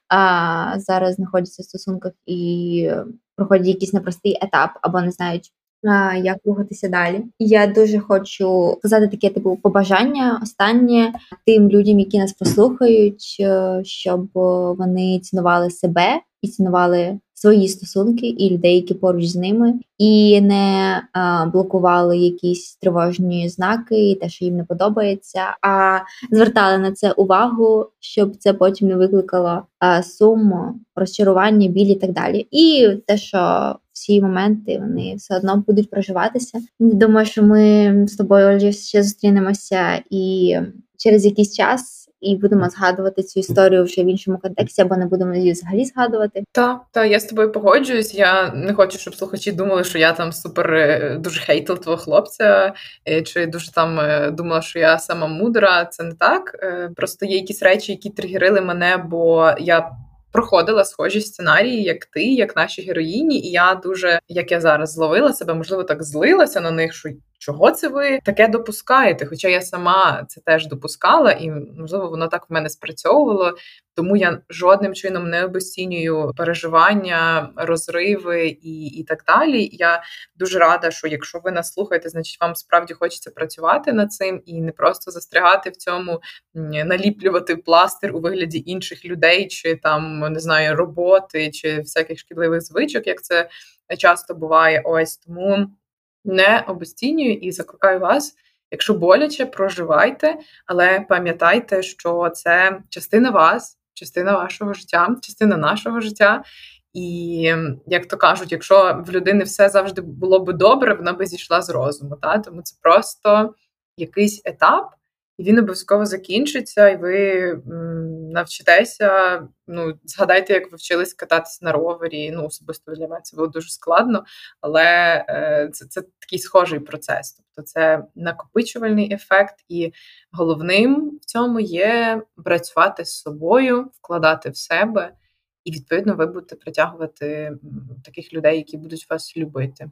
а, зараз знаходяться в стосунках і проходять якийсь непростий етап або не знають, а, як рухатися далі. Я дуже хочу сказати таке, типу, побажання останнє тим людям, які нас послухають, е, щоб вони цінували себе і цінували свої стосунки і людей, які поруч з ними, і не а, блокували якісь тривожні знаки, і те, що їм не подобається, а звертали на це увагу, щоб це потім не викликало а, сум, розчарування, біль і так далі. І те, що всі моменти, вони все одно будуть проживатися. Думаю, що ми з тобою, Ольга, ще зустрінемося і через якийсь час, і будемо згадувати цю історію вже в іншому контексті, або не будемо її взагалі згадувати. Так, та, я з тобою погоджуюсь. Я не хочу, щоб слухачі думали, що я там супер дуже хейтил твого хлопця, чи дуже там думала, що я сама мудра. Це не так. Просто є якісь речі, які тригерили мене, бо я проходила схожі сценарії, як ти, як наші героїні, і я дуже, як я зараз зловила себе, можливо, так злилася на них, що чого це ви таке допускаєте? Хоча я сама це теж допускала, і, можливо, воно так в мене спрацьовувало, тому я жодним чином не обесцінюю переживання, розриви і, і так далі. Я дуже рада, що якщо ви нас слухаєте, значить вам справді хочеться працювати над цим і не просто застрягати в цьому, наліплювати пластир у вигляді інших людей, чи там, не знаю, роботи, чи всяких шкідливих звичок, як це часто буває. Ось, тому не обесцінюю і закликаю вас, якщо боляче, проживайте, але пам'ятайте, що це частина вас, частина вашого життя, частина нашого життя. І, як то кажуть, якщо в людини все завжди було би добре, вона би зійшла з розуму. Та? Тому це просто якийсь етап, і він обов'язково закінчиться, і ви м, навчитеся, ну, згадайте, як ви вчились кататися на ровері, ну, особисто для мене це було дуже складно, але е, це, це такий схожий процес, тобто це накопичувальний ефект, і головним в цьому є працювати з собою, вкладати в себе, і, відповідно, ви будете притягувати таких людей, які будуть вас любити,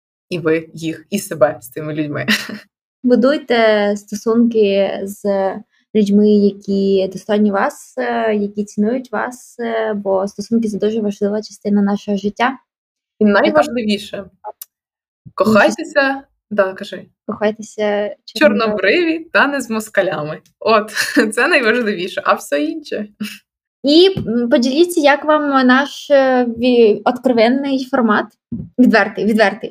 і ви їх, і себе з цими людьми. Будуйте стосунки з людьми, які достойні вас, які цінують вас, бо стосунки – це дуже важлива частина нашого життя. І найважливіше – кохайтеся, да, кажи. Кохайтеся чорнобриві та не з москалями. От, це найважливіше, а все інше. І поділіться, як вам наш откровенний формат. Відвертий, відвертий.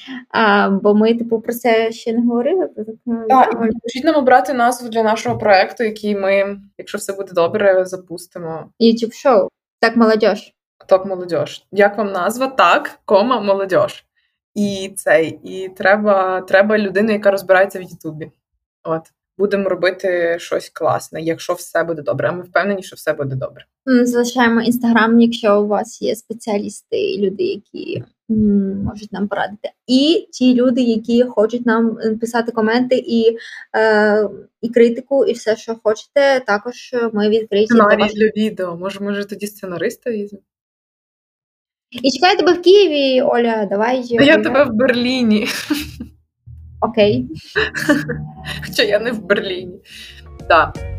А, бо ми, типу, про це ще не говорили. Так, і можіть нам обрати назву для нашого проєкту, який ми, якщо все буде добре, запустимо. YouTube-шоу. Так, молодіж. Так, молодіж. Як вам назва? Так, кома, молодіж. І цей, і треба, треба людину, яка розбирається в Ютубі. От. Будемо робити щось класне, якщо все буде добре. А ми впевнені, що все буде добре. Залишаємо Інстаграм, якщо у вас є спеціалісти і люди, які м, можуть нам порадити. І ті люди, які хочуть нам писати коменти і, е, і критику, і все, що хочете, також ми відкриті. Сценарій ваш... для відео. Може, може тоді сценариста візьмемо? І чекаю тебе в Києві, Оля, давай. А я тебе в Берліні. Окей. Хоча я не в Берліні. Так.